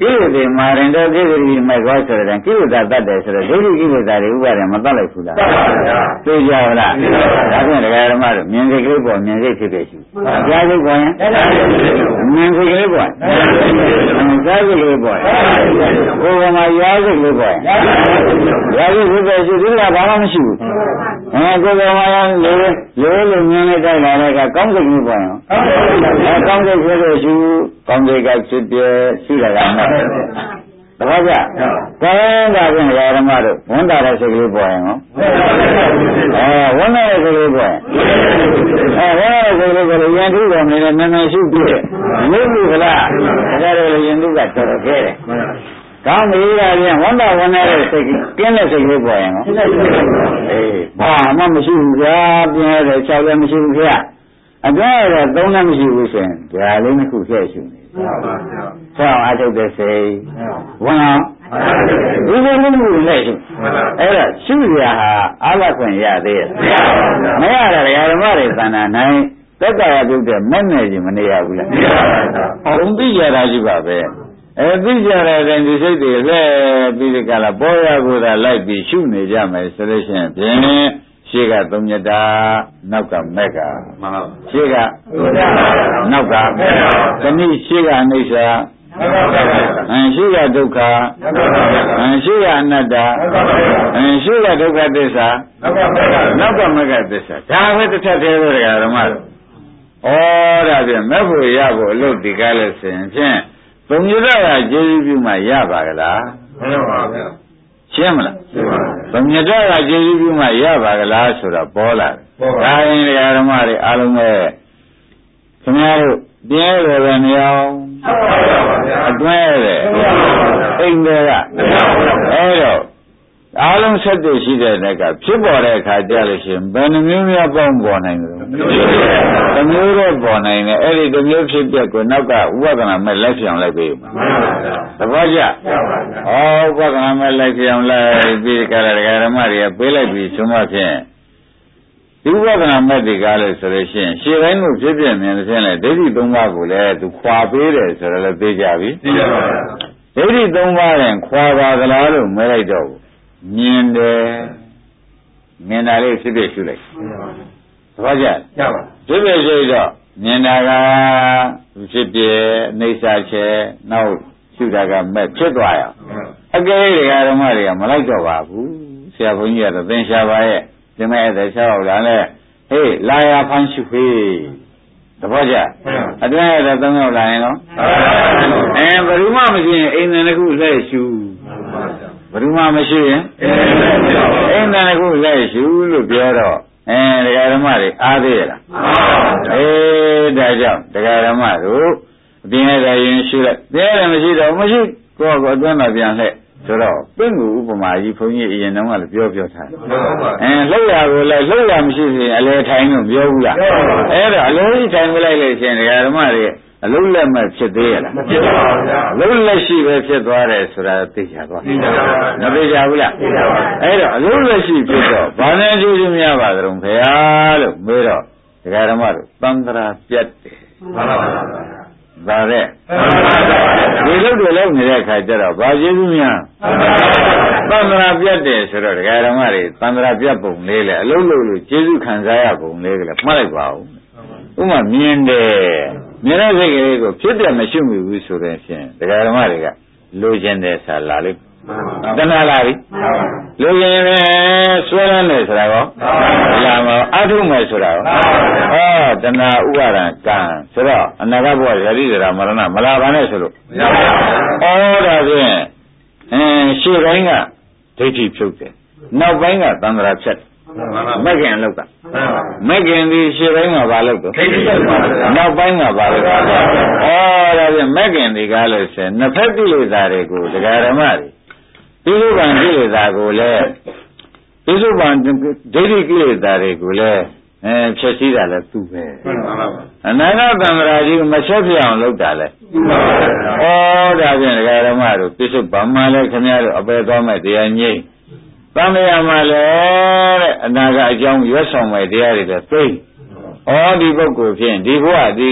ကိလေသာမာရင်တော့ကိလေသာမိုက်သွားဆိုတဲ့ကိလေသာတတ်တယ်ဆိုတော့ဒိဋ္ဌိကိလေသာတွေဥပါဒံမတတ်လိုက်ဘူးလားသိကြပါလားဒါဖြင့်ဒကာဓမ္မတို့မြင်စိတ်ကလေးပေါ်မြင်စိတ်ဖြစ်ဖြစ်ရှိကြားစိတ်ပေါ်ရင်မြင်စိတ်ကလေးပေါ်ကြားစိတ်ကလေးပေါ်ကိုယ်ကမှရားစိတ်ကလေးပေါ်ရားစိတ်ဖြစ်ဖြစ်ရှိဒီကဘာမှမရှိဘူးကိုယ်ကမှလိုမြင်လိုက်တဲ့လာတဲ့ကကောင်းစိတ်ကလေးပေါ်ရင်ကောင်းစိတ်ဖြစ်ဖြစ်ရှိကောင်းစိတ်ကဖြစ်ပြရှိတာကမှတပည့်ကြကောင်းတာဖြင့်ဓမ္မတို့ဝန်တာတဲ့စိတ်ကလေးပေါ်ရင်ရောဝန်တာတဲ့စိတ်ကလေးပေါ်ရင်ဝန်တာတဲ့စိတ်ကလေးပေါ်ရင်ယဉ်ထုတော်နေတယ်နည်းနည်းရှိပြည့်ရုပ်လူကလားဒါကြတော့ယဉ်ထုကတော်တော်ခဲတယ်ကောင်းပြီလားပြန်ဝန်တာဝန်တဲ့စိတ်ကင်းတဲ့စိတ်ကလေးပေါ်ရင်ရောဘာမှမရှိဘူးဗျာပြင်းရတဲ့၆လည်းမရှိဘူးဗျာအတွဲရ3လည်းမရှိဘူးဆိုရင်ဒါလေးတစ်ခုဖြည့်ရှိနေဆောင်းအားထုတ်တဲ့စိတ်ဝန်အောင်ဒီလိုမျိုးနဲ့ရှိအဲ့ဒါရှိရဟာအာလခွင့်ရသေးရဲ့မရတာဓမ္မတွေသဏ္ဍာန်နိုင်သက်သာရပြုတ်တဲ့မဲ့နဲ့ကြီးမနေရဘူးလားဟောသိကြတာရှိပါပဲသိကြတဲ့ဒီစိတ်တွေလဲပြီးဒီကလာပေါ်ရကိုယ်သာလိုက်ပြီးရှုနေကြမယ်ဆိုလို့ရှိရင်ဖြင့်ရှေ့က3ညတာနောက်ကမက်ကမှန်ပါရှေ့ကနောက်ကတနည်းရှေ့ကအနိစ္စရှေ့ကဒုက္ခရှေ့ကအနတ္တရှေ့ကဒုက္ခသစ္စာနောက်ကမက္ခသစ္စာဒါပဲတစ်ထပ်သေးလို့ဓမ္မတို့ဩဒါဖြင့်မဲ့ဖို့ရဖို့အလုပ်ဒီကားလို့ဆိုရင်ဖြင့်သုံးရတာကကျေးဇူးပြုမှရပါကလားမရပါဘူးရှင်းမလားသုံးရတာကကျေးဇူးပြုမှရပါကလားဆိုတော့ပေါ်လာတယ်ဒါရင်ဓမ္မတွေအားလုံးပဲခင်ဗျားတို့ပြဲတယ်ပဲမရောအတွဲတယ်အိမ်တွေကအဲ့တော့အားလုံးဆက်တည်ရှိတဲ့တက်ကဖြစ်ပေါ်တဲ့အခါကြလို့ရှိရင်ဘယ်နှမျိုးများပေါင်းပေါ်နိုင်တယ်တစ်မျိုးတော့ပေါ်နိုင်တယ်အဲ့ဒီတစ်မျိုးဖြစ်ပြက်ကိုနောက်ကဥပဒနာမဲ့လိုက်ပြောင်းလိုက်ပေးသဘောကျဩဥပဒနာမဲ့လိုက်ပြောင်းလိုက်ပြီးကြတဲ့ဓမ္မတွေကပေးလိုက်ပြီးဆိုမှဖြင့်ဒီဥပဒနာမဲ့ဒီကားလို့ဆိုလို့ရှိရင်ရှေ့တိုင်းကိုဖြစ်ပြမြင်တဲ့ဖြင့်လေဒိဋ္ဌိ၃ပါးကိုလည်းသူခွာပေးတယ်ဆိုတော့လည်းသိကြပြီသိကြပါဘူးဒိဋ္ဌိ၃ပါးရင်ခွာပါကလားလို့မဲလိုက်တော့မြင်တယ်မြင်တာလေးဖြစ်ဖြစ်ရှုလိုက်သဘောကျကြပါဖြစ်ဖြစ်ရှုတော့မြင်တာကဖြစ်ဖြစ်အိဋ္ဌာချေနောက်ရှုတာကမဲ့ဖြစ်သွားရအကယ်၍ဓမ္မတွေကမလိုက်တော့ပါဘူးဆရာဘုန်းကြီးကတော့သင်္ချာပါရဲ့ဒီမဲ့တဲ့6ရောက်လာလဲဟေးလာရဖမ်းရှုဖေးသဘောကျအတွင်းရတဲ့3ရောက်လာရင်တော့ဘယ်သူမှမရှိရင်အိမ်နဲ့တစ်ခုလှည့်ရှုဘယ်သူမှမရှိရင်အိမ်နဲ့တစ်ခုလှည့်ရှုလို့ပြောတော့တရားဓမ္မတွေအားသေးရလားဒါကြောင့်တရားဓမ္မတို့အပြင်ရတဲ့ရင်ရှုလိုက်ပြဲတယ်မရှိတော့မရှိကိုယ့်ကိုအတွင်းမှာပြန်လှည့်ဆိုတော့ပင့်ကူဥပမာကြီးဘုန်းကြီးအရင်တုန်းကလည်းပြောထားလှုပ်ရကိုလည်းလှုပ်ရမရှိရင်အလဲထိုင်လို့ပြောဘူးလားအဲ့တော့အလဲထိုင်မလိုက်လို့ရှိရင်တရားဓမ္မတွေအလုံးလက်မဲ့ဖြစ်သေးရလားမဖြစ်ပါဘူးဗျာအလုံးလက်ရှိပဲဖြစ်သွားတယ်ဆိုတာသိကြသွားသိကြပါဘူးမသိကြဘူးလားသိကြပါဘူးအဲ့တော့အလုံးလက်ရှိဖြစ်တော့ဘာနဲ့ကြည့်ရများပါကြုံဖေဟာလို့မေးတော့ဒကာဓမ္မတို့သံဃာပြတ်တယ်မှန်ပါပါဒါတဲ့ဒီလိုတွေလုံးနေတဲ့အခါကျတော့ဘာကျေးဇူးများသံဃာပြတ်တယ်ဆိုတော့ဒကာဓမ္မတွေသံဃာပြတ်ပုံလေးလေအလုံးလုံးလို့ကျေးဇူးခံစားရပုံလေးကလည်းမှတ်လိုက်ပါဦးဥမာမြင်တယ်မြင်တဲ့စိတ်ကလေးကိုဖြစ်တယ်မရှိမိဘူးဆိုတဲ့ဖြင့်ဒကာဓမ္မတွေကလိုချင်တယ်ဆာလာလိမ့်တဏှာလာပြီလိုချင်တယ်ဆွဲလန်းတယ်ဆိုတာကောလာမအထုမယ်ဆိုတာကောတဏှာဥပါဒံကံဆိုတော့အနာဂတ်ဘဝယတိဒရာမရဏမလာပါနဲ့ဆိုလို့ဒါဖြင့်ရှေ့ပိုင်းကဒိဋ္ဌိဖြုတ်တယ်နောက်ပိုင်းကသံဃာဖြတ်မက္ခင်လောက်ကမက္ခင်ဒီရှေ့ပိုင်းမှာဘာလို့တော့နောက်ပိုင်းမှာဘာလို့ဒါပြန်မက္ခင်ဒီကားလို့ဆိုရင်နှစ်ဖက်ကိလေသာတွေကိုဒကာဓမ္မတွေပိစုပန်ကိလေသာကိုလည်းပိစုပန်ဒိဋ္ဌိကိလေသာတွေကိုလည်းဖြည့်စည်းတာလည်းသူ့ပဲအနာဂတ်သံဃာကြီးမဆက်ပြအောင်လုပ်တာလဲဒါပြန်ဒကာဓမ္မတို့ပိစုပန်မှလည်းခင်ဗျားတို့အပေသွားမဲ့တရားငြိမ့်သံဃာမှာလည်းတဲ့အနာဂတ်အကြောင်းရွတ်ဆောင်မဲ့တရားတွေလည်းသိဒီပုဂ္ဂိုလ်ဖြင့်ဒီဘဝဒီ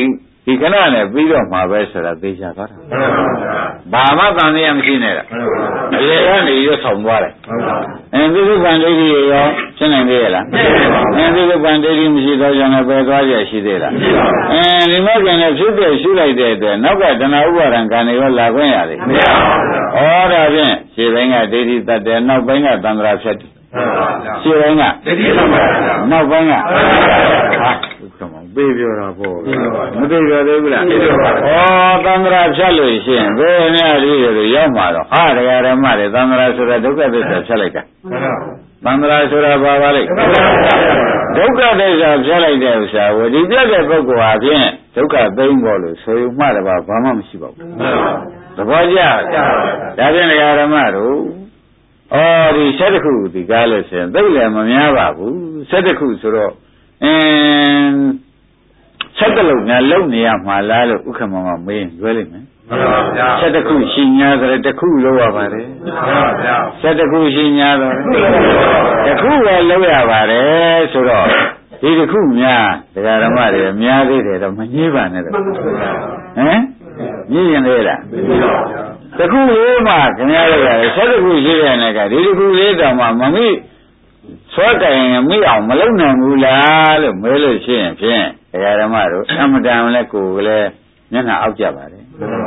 ဒီခဏနဲ့ပြီးတော့မှာပဲဆိုတာသိချသွားတာဘာမှတန်တရားမရှိနဲ့လားအရေကနေရွတ်ဆောင်သွားတယ်ပိဋကံဒိဋ္ဌိရောရှင်းနိုင်သေးရဲ့လားပိဋကံဒိဋ္ဌိမရှိတော့ကြောင့်လည်းပယ်သွားရရှိသေးလားဒီမဲ့ကလည်းဖြစ်တဲ့ရှုလိုက်တဲ့အတွက်နောက်ကတဏှာဥပါဒံကံတွေရောလာခွင့်ရတယ်မရပါဘူးဒါဖြင့်ခြေပိုင်းကဒိဋ္ဌိတတ်တယ်နောက်ပိုင်းကသံဃာဖြတ်တယ်ခြေပိုင်းကဒိဋ္ဌိတတ်တယ်နောက်ပိုင်းကပေးပြောတာပေါ့မသိကြသေးဘူးလားသံဃာဖြတ်လို့ရှိရင်ဘယ်များလေးတွေရောက်မှာတော့ဟာတရားဓမ္မတွေသံဃာဆိုတာဒုက္ခသစ္စာဖြတ်လိုက်တာသံဃာဆိုတာဘာပါလဲဒုက္ခသစ္စာဖြတ်လိုက်တဲ့ဥစ္စာဝဒီပြတဲ့ပုဂ္ဂိုလ်ဟာဖြင့်ဒုက္ခသိမ့်ပေါ်လို့ဆိုရင်မှတပါဘာမှမရှိပါဘူးသဘောကျဒါဖြင့်တရားဓမ္မတို့ဒီ7ခုဒီကားလို့ဆိုရင်သိလည်းမများပါဘူး7ခုဆိုတော့7လုံးများလုံနေရမှာလားလို့ဥက္ကမမမေးရင်ပြောလိုက်မယ်မှန်ပါဗျာ7ခုရှိညာဆိုတဲ့တစ်ခုလုံးရပါတယ်မှန်ပါဗျာ7ခုရှိညာဆိုတစ်ခုပဲလုံးရပါတယ်ဆိုတော့ဒီတစ်ခုများတရားဓမ္မတွေများသေးတယ်တော့မငြင်းပါနဲ့တော့ဟမ်ညည်းရင်သေးလားတခုလေးမှခင်ဗျားတို့က7ခုရှိတဲ့နဲ့ကဒီတစ်ခုလေးတော့မှမမိဆွဲတိုင်မိအောင်မလုံနိုင်ဘူးလားလို့မဲလို့ရှိရင်ဖြင့်တရားဓမ္မတို့အမတန်လည်းကိုယ်ကလေးမျက်နှာအောက်ကြပါတယ်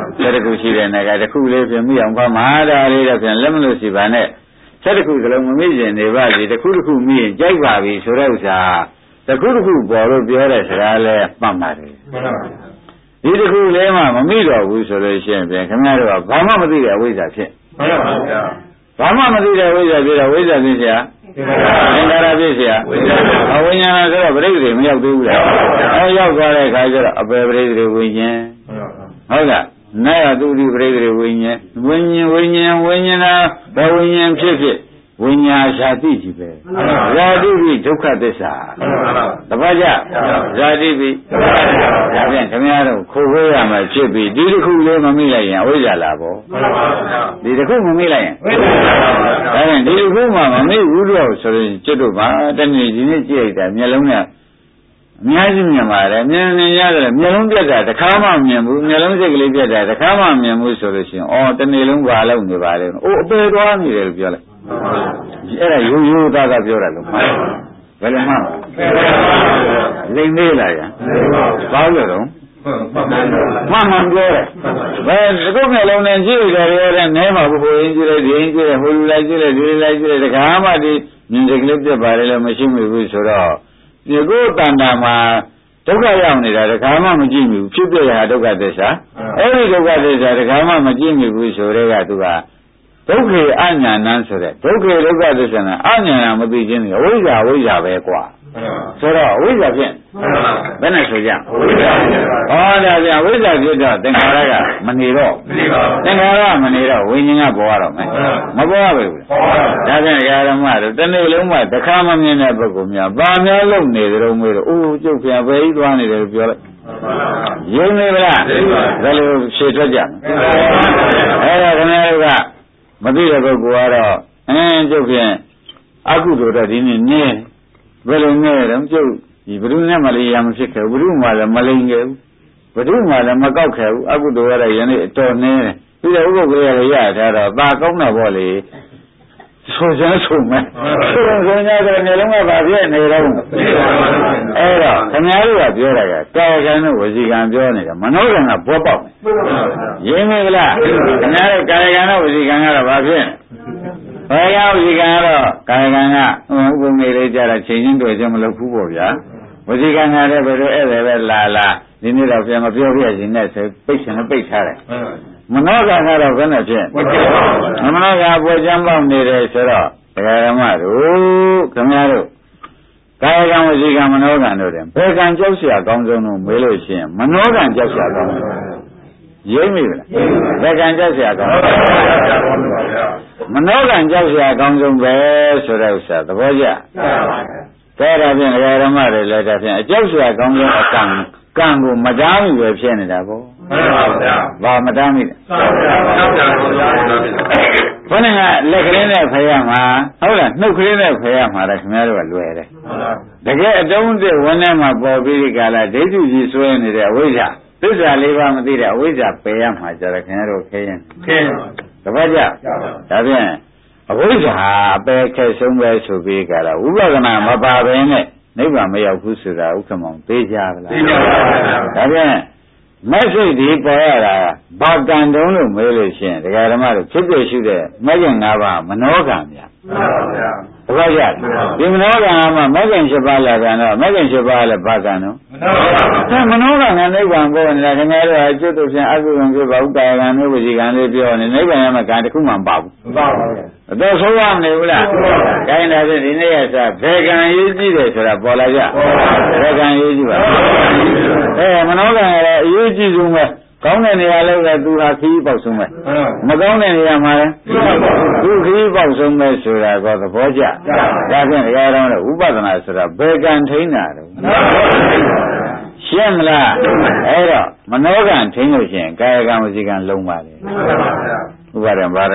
7ခုရှိတဲ့နဲ့ကတခုလေးဖြင့်မိအောင်ပါမဟာဒါလေးတော့ဖြင့်လက်မလို့ရှိပါနဲ့7ခုစလုံးမမိရင်နေပါစီတခုတစ်ခုမိရင်ကြိုက်ပါပြီဆိုတဲ့ဥစ္စာတခုတစ်ခုပေါ်လို့ပြောတဲ့စကားလဲမှတ်ပါတယ်ဒီတစ်ခုလေးမှမမိတော့ဘူးဆိုလို့ရှိရင်ဖြင့်ခင်ဗျားတို့ကဘာမှမသိတဲ့အဝိဇ္ဇာဖြစ်မှန်ပါဗျာဘာမှမသိတဲ့အဝိဇ္ဇာဖြစ်တော့ဝိဇ္ဇာဖြစ်เสียသင်္ခါရဖြစ်เสียအဝိညာဏဆိုတော့ပရိသေမရောက်သေးဘူးလားရောက်သွားတဲ့အခါကျတော့အပေပရိသေဝိညာဉ်ဟုတ်ကဲ့နာယတုတိပရိသေဝိညာဉ်ဝိညာဏဘဝိညာဉ်ဖြစ်ဝိညာဇာတိကြီးပဲဇာတိပြီးဒုက္ခသစ္စာတပတ်ကြဇာတိပြီးဒါဖြင့်ခင်ဗျားတို့ခိုးဝေးရမှာဖြစ်ပြီးဒီတစ်ခုလေးမမိလိုက်ရင်အဝိဇ္ဇာလာပေါ့ဒီတစ်ခုမမိလိုက်ရင်ဒါဖြင့်ဒီတစ်ခုမှမမိဘူးတော့ဆိုရင်ကျွတ်တို့ပါတနေ့ဒီနေ့ကြည့်လိုက်တာမျက်လုံးနဲ့အများကြီးမြင်ပါတယ်မြင်နေရတယ်မျက်လုံးပြတ်တာတစ်ခါမှမမြင်ဘူးမျက်လုံးစိတ်ကလေးပြတ်တာတစ်ခါမှမမြင်ဘူးဆိုလို့ရှိရင်တနေ့လုံးပါလောက်နေပါလေအပေသွားနေတယ်လို့ပြောလိုက်အဲ့ဒါရိုးသားသားပြောတာလို့မှန်ဘယ်လိုမှလိမ့်သေးလားဗျာဘာလို့တော့မှန်ပြောတယ်ဘယ်ဒီကုတ်မျိုးလုံးနဲ့ကြည့်ကြရတယ်နဲမှာဘိုးရင်ကြည့်လိုက်ဒီရင်ကြည့်လိုက်ဟိုလူလိုက်ကြည့်လိုက်ဒီလိုက်ကြည့်လိုက်တခါမှဒီမြင်စိတ်ကလေးပြတ်ပါတယ်လို့မရှိမိဘူးဆိုတော့ဒီကိုယ်တဏ္ဍာမှာဒုက္ခရောက်နေတာတခါမှမကြည့်မိဘူးဖြစ်ပြရဒုက္ခသစ္စာအဲ့ဒီဒုက္ခသစ္စာတခါမှမကြည့်မိဘူးဆိုတဲ့ကသူကဒုက္ခေအညာဏဆိုတဲ့ဒုက္ခေဒုက္ခသစ္စာနဲ့အညာဏမသိခြင်းအဝိဇ္ဇာပဲကွာဆိုတော့အဝိဇ္ဇာဖြင့်ဘယ်နဲ့ဆိုကြအဝိဇ္ဇာဒါပြန်အဝိဇ္ဇာဖြစ်တော့သင်္ခါရကမနေတော့သင်္ခါရမနေတော့ဝိညာဉ်ကပေါ်ရတော့မယ်မပေါ်ရဘူးဒါပြန်ဓမ္မတို့တနေ့လုံးမှတစ်ခါမမြင်တဲ့ပုဂ္ဂိုလ်များဘာများလုပ်နေကြတော့မေးတော့အိုးကျုပ်ပြန်ပဲကြီးသွားနေတယ်လို့ပြောလိုက်ရင်းနေဗလားဘယ်လိုဖြေထွက်ကြအဲ့ဒါခင်ဗျားတို့ကမသိတဲ့ပုဂ္ဂိုလ်ကတော့ကျုပ်ဖြင့်အကုသိုလ်တော့ဒီနေ့နည်းဘယ်လိုနည်းတော့ကျုပ်ဒီဘုရုနဲ့မလေးရမဖြစ်ခဲ့ဘုရုမှလည်းမလိန်ခဲ့ဘူးဘုရုမှလည်းမကောက်ခဲ့ဘူးအကုသိုလ်ရတဲ့ယနေ့အတော်နည်းတယ်ပြီးတော့ဥပုပ်ကလေးရရထားတော့သာကောင်းတာပေါ့လေဆိုစမ်းဆိုမယ်ဆိုကြတဲ့နေလုံးကဘာဖြစ်နေတော့အဲ့တော့ခင်ဗျားတို့ကပြောတာကကာယကံနဲ့ဝစီကံပြောနေတာမနောကံကဘောပေါက်ရင်းမိလားခင်ဗျားတို့ကာယကံနဲ့ဝစီကံကတော့ဘာဖြစ်ဘယ်ရောက်ဝစီကံကတော့ကာယကံကဥပုံနေလေးကြတာချိန်ချင်းတွေ့ချင်းမလုပ်ဘူးပေါ့ဗျာဝစီကံကလည်းဘယ်လိုဧည့်သည်ပဲလာဒီနေ့တော့ပြန်မပြောပြရင်နဲ့ဆိုပိတ်ချင်ပိတ်ထားတယ်မနောကံကတော့ဘယ်နဲ့ဖြစ်မနောကပေါ်ချမ်းပေါက်နေတယ်ဆိုတော့တရားဓမ္မတို့ခင်ဗျားတို့ကာယကံဝစီကံမနောကံတို့တယ်ဘယ်ကံကြောက်เสียအကောင်းဆုံးလို့မေးလို့ရှိရင်မနောကံကြောက်เสียအကောင်းဆုံးရိမ့်မိလားဘယ်ကံကြောက်เสียအကောင်းမနောကံကြောက်เสียအကောင်းဆုံးပဲဆိုတဲ့ဥစ္စာသဘောကျကဲဒါဖြင့်တရားဓမ္မတွေလည်းဒါဖြင့်အကြောက်เสียအကောင်းဆုံးအကံကံကိုမတားမိပဲဖြစ်နေတာပေါ့မှန်ပါဗျာဘာမတားမိလဲဘုန်းကလက်ကလေးနဲ့ဖယ်ရမှာဟုတ်လားနှုတ်ကလေးနဲ့ဖယ်ရမှာလည်းခင်ဗျားတို့ကလွယ်တယ်တကယ်အတုံးတဲ့ဝန်းထဲမှာပေါ်ပြီးဒီကလာဒိဋ္ဌိကြီးဆွဲနေတဲ့အဝိဇ္ဇာသစ္စာလေးပါးမသိတဲ့အဝိဇ္ဇာပယ်ရမှာကြတယ်ခင်ဗျားတို့ခဲရင်တပတ်ကြဒါဖြင့်အဝိဇ္ဇာပယ်ခဲဆုံးပဲဆိုပြီးကြတာဝိပဿနာမပါဘဲနဲ့နိဗ္ဗာန်မရောက်ဘူးဆိုတာဥက္ကမောင်သိကြပါလားသိကြပါဘူးဒါဖြင့်မက်စိတ်ဒီပေါ်ရတာဘာကံတုံးလို့မေးလို့ရှိရင်ဒကာဓမ္မတို့ဖြစ်ဖြစ်ရှိတဲ့မဂ္ဂင်၅ပါးမနောကံများမှန်ပါဗျာတပည့်ရဒီမနောကံမှာမဂ္ဂင်7ပါးလာတယ်တော့မဂ္ဂင်7ပါးလည်းဘာကံတော့မနောကံနဲ့နိဗ္ဗာန်ပေါ်နေတာခင်ဗျားတို့အကျွတ်တို့ဖြင့်အကုသိုလ်ဖြစ်ပါဥကာယကံမျိုးဝစီကံလေးပြောနေနိဗ္ဗာန်ရမှာကံတစ်ခုမှမပါဘူးမပါဘူးတော့ဆိုးရမနေဘူးလားခိုင်းတာဖြင့်ဒီနေ့ရစားဘယ်ကံရေးကြည့်တယ်ဆိုတာပေါ်လာကြဘယ်ကံရေးကြည့်ပါမနောကံလည်းအရေးကြီးဆုံးပဲကောင်းတဲ့နေရာလည်းပဲသူဟာခီးပေါက်ဆုံးပဲမကောင်းတဲ့နေရာမှာလည်းသူခီးပေါက်ဆုံးပဲဆိုတာကသဘောကျဒါဖြင့်တရားတော်နဲ့ဥပဒနာဆိုတာဘယ်ကံထိန်းတာလဲရှင်းမလားအဲ့တော့မနောကံထိန်းလို့ရှိရင်ကာယကံဝစီကံလုံးပါလေဥပါဒံဘာလဲ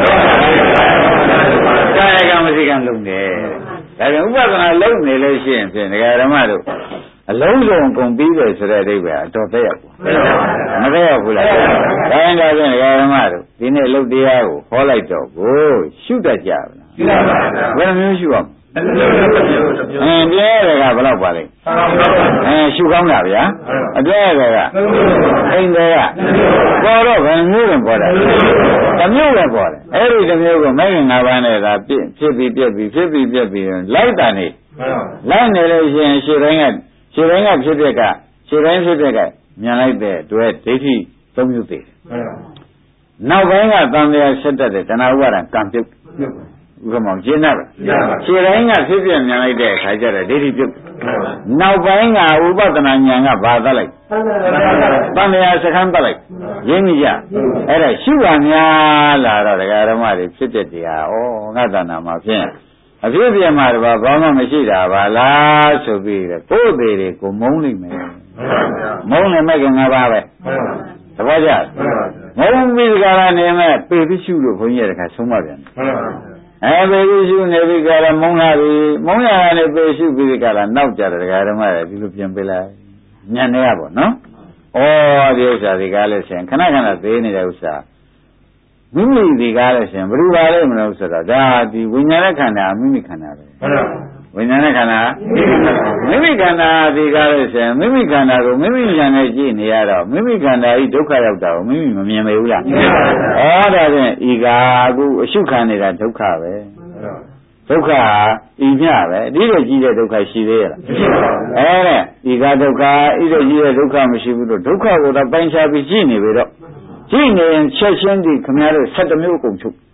ကာယကံဝစီကံလုံးတယ်ဒါကြောင့်ဥပဒနာလုံးနေလို့ရှိရင်ဖြင့်ဒကာဓမ္မတို့အလုံးစုံကုန်ပြီးတယ်ဆိုတဲ့အဓိပ္ပာယ်အတော်သက်ရောက်ဘူးမသက်ရောက်ဘူးလားဒါရင်ဒါဖြင့်ဒကာဓမ္မတို့ဒီနေ့လုတ်တရားကိုဟောလိုက်တော့ကိုရှုတတ်ကြပါလားရှုပါပါဘယ်လိုမျိုးရှုအောင်ပြဲရကဘယ်လောက်ပါလဲရှုကောင်းတာဗျာအပြဲရကအိမ်တွေကပေါ်တော့ဘယ်မျိုးလဲပေါ်တာတစ်မျိုးပဲပေါ်တယ်အဲ့ဒီတစ်မျိုးကိုမဂ္ဂင်၅ပါးနဲ့သာဖြစ်ပြီးပြက်ပြီးဖြစ်ပြီးပြက်ပြီးလိုက်တာနေလိုက်နေလို့ရှိရင်ရှေ့တိုင်းကဖြစ်တဲ့ကရှေ့တိုင်းဖြစ်တဲ့ကမြန်လိုက်တဲ့အတွက်ဒိဋ္ဌိ၃မျိုးသေးတယ်နောက်ပိုင်းကသံဃာဆက်တတ်တဲ့တဏှာဥပါဒံကံပြုတ်ဥက္ကမောင်ကျင်းတယ်ရှေ့တိုင်းကဖြစ်မြန်လိုက်တဲ့အခါကျတော့ဒိဋ္ဌိပြုတ်နောက်ပိုင်းကဥပဒနာဉာဏ်ကဘာသလိုက်သံဃာစခန်းပတ်လိုက်ရင်းမိကြအဲ့ဒါရှုပါများလာတော့ဒကာဓမ္မတွေဖြစ်တဲ့တရားဩငါတဏ္ဍာမှာဖြင့်အဖြစ်ပြမှာတော့ဘာမှမရှိတာပါလားဆိုပြီးတော့ကိုယ်သေးတွေကိုမုန်းနိုင်မယ်မုန်းနေမဲ့ကငါပါပဲသဘောကျမုန်းပြီးကြတာနေမဲ့ပေပိရှုလို့ဘုန်းကြီးရတဲ့ခါဆုံးမပြန်ပေပိရှုနေပြီးကြတာမုန်းလာပြီမုန်းရတာနဲ့ပေရှုပြီးကြတာနောက်ကြတယ်ဒကာဓမ္မတွေဒီလိုပြန်ပေးလိုက်ညံနေရပေါ့နော်ဩဒီဥစ္စာဒီကားလဲရှင်ခဏခဏသေးနေတဲ့ဥစ္စာမိမိဒီကားလဲရှင်ဘယ်လိုပါလဲမလို့ဆိုတော့ဒါဒီဝိညာဉ်နဲ့ခန္ဓာမိမိခန္ဓာပဲဝိညာဉ်နဲ့ခန္ဓာမိမိခန္ဓာဒီကားလဲရှင်မိမိခန္ဓာကိုမိမိဉာဏ်နဲ့ကြည့်နေရတော့မိမိခန္ဓာဤဒုက္ခရောက်တာကိုမိမိမမြင်မေဘူးလားဩဒါဖြင့်ဤကာအခုအရှုခံနေတာဒုက္ခပဲဒုက္ခဤမျှပဲဒီလိုကြီးတဲ့ဒုက္ခရှိသေးရဲ့လားအဲ့ဒါဤကာဒုက္ခဤလိုကြီးတဲ့ဒုက္ခမရှိဘူးလို့ဒုက္ခကိုတော့ပိုင်းခြားပြီးကြည့်နေပြီတော့ကြည့်နေရင်ချက်ချင်းဒီခင်ဗျားတို့7မျိုးကုန်ချုပ်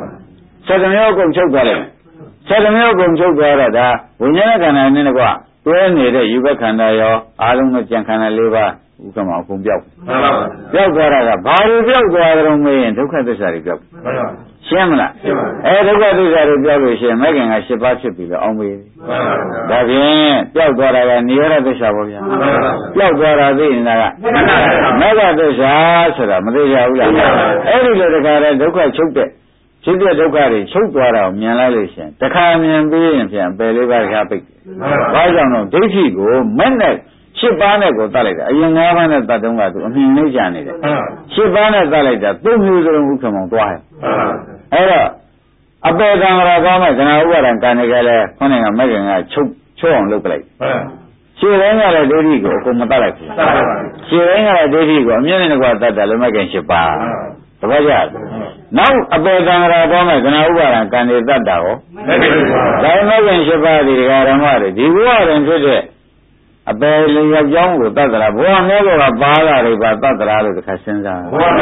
7မျိုးကုန်ချုပ်သွားတယ်7မျိုးကုန်ချုပ်သွားတော့ဒါဝိညာဉ်ခန္ဓာနဲ့တကွတွဲနေတဲ့ယူဘခန္ဓာရောအားလုံးသောကြံခန္ဓာ၄ပါးဥက္ကမအကုန်ပြောက်ပျောက်သွားတာကဘာလို့ပျောက်သွားကြုံမေးရင်ဒုက္ခသစ္စာတွေပျောက်ရှင်းမလားဒုက္ခသစ္စာတွေပျောက်လို့ရှိရင်မဂ္ဂင်က7ပါးဖြစ်ပြီလို့အောင်မေးဒါဖြင့်ပျောက်သွားတာကနိရောဓသစ္စာပေါ့ဗျာပျောက်သွားတာသိရင်ကမဂ္ဂသစ္စာဆိုတာမသိကြဘူးလားအဲ့ဒီလိုတခါတည်းဒုက္ခချုပ်တဲ့ဖြစ်တဲ့ဒုက္ခတွေချုပ်သွားတာကိုမြင်လိုက်လို့ရှိရင်တခါမြင်ပြီးရင်ပြန်ပယ်လေးပါးတခါပိတ်ဘာကြောင့်လဲဒိဋ္ဌိကိုမဲ့နဲ့7ပါးနဲ့ကိုတတ်လိုက်တာအရင်9ပါးနဲ့တတ်တုန်းကသူအမြင်လေးကြနေတယ်7ပါးနဲ့တတ်လိုက်တာ3မျိုးစလုံးဥက္ကမောင်သွားတယ်အဲ့တော့အပေကံရကောင်းမဲ့ဇနာဥပါဒံကံနေကြလဲခေါင်းကမဲ့ခင်ကချုပ်အောင်လုပ်ပလိုက်ခြေတိုင်းကလည်းဒိဋ္ဌိကိုအကုန်မတတ်လိုက်ဘူးခြေတိုင်းကလည်းဒိဋ္ဌိကိုအမြင်နဲ့ကွာတတ်တယ်လည်းမဲ့ခင်7ပါးသဘောကျနောက်အပေကံရကောင်းမဲ့ဇနာဥပါဒံကံနေတတ်တာရောဒါမဲ့ခင်7ပါးဒီဓမ္မတွေဒီဘဝတွင်ဖြစ်တဲ့အပယ်လျောက်ကြောင်းကိုတတ်သလားဘဝများကပါလာတွေပါတတ်သလားလို့တစ်ခါစဉ်းစားဘဝ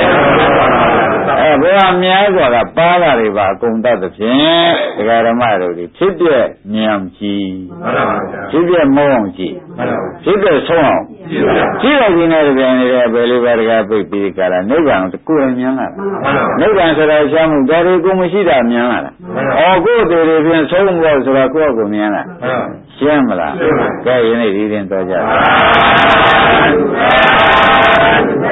များစွာကပါလာတွေပါအကုန်တတ်သဖြင့်ဒကာဓမ္မတို့ဒီဖြစ်ပြမြင်ကြည့်ဖြစ်ပြမုန်းအောင်ကြည့်ဖြစ်ပြဆုံးအောင်ကြည့်လိုက်ခြင်းနဲ့ပြန်နေတဲ့အပယ်လေးပါးတကားပိတ်ပြီးကြတာနိဗ္ဗာန်ကိုကိုယ်မြင်လာနိဗ္ဗာန်ဆိုတာရှားမှုဒါတွေကိုမရှိတာမြင်လာတာကိုယ်တွေဖြင့်ဆုံးဖို့ဆိုတာကိုယ့်ကိုမြင်လာရှင်းမလားကဲယနေ့ဒီရင်တော့ကြပါ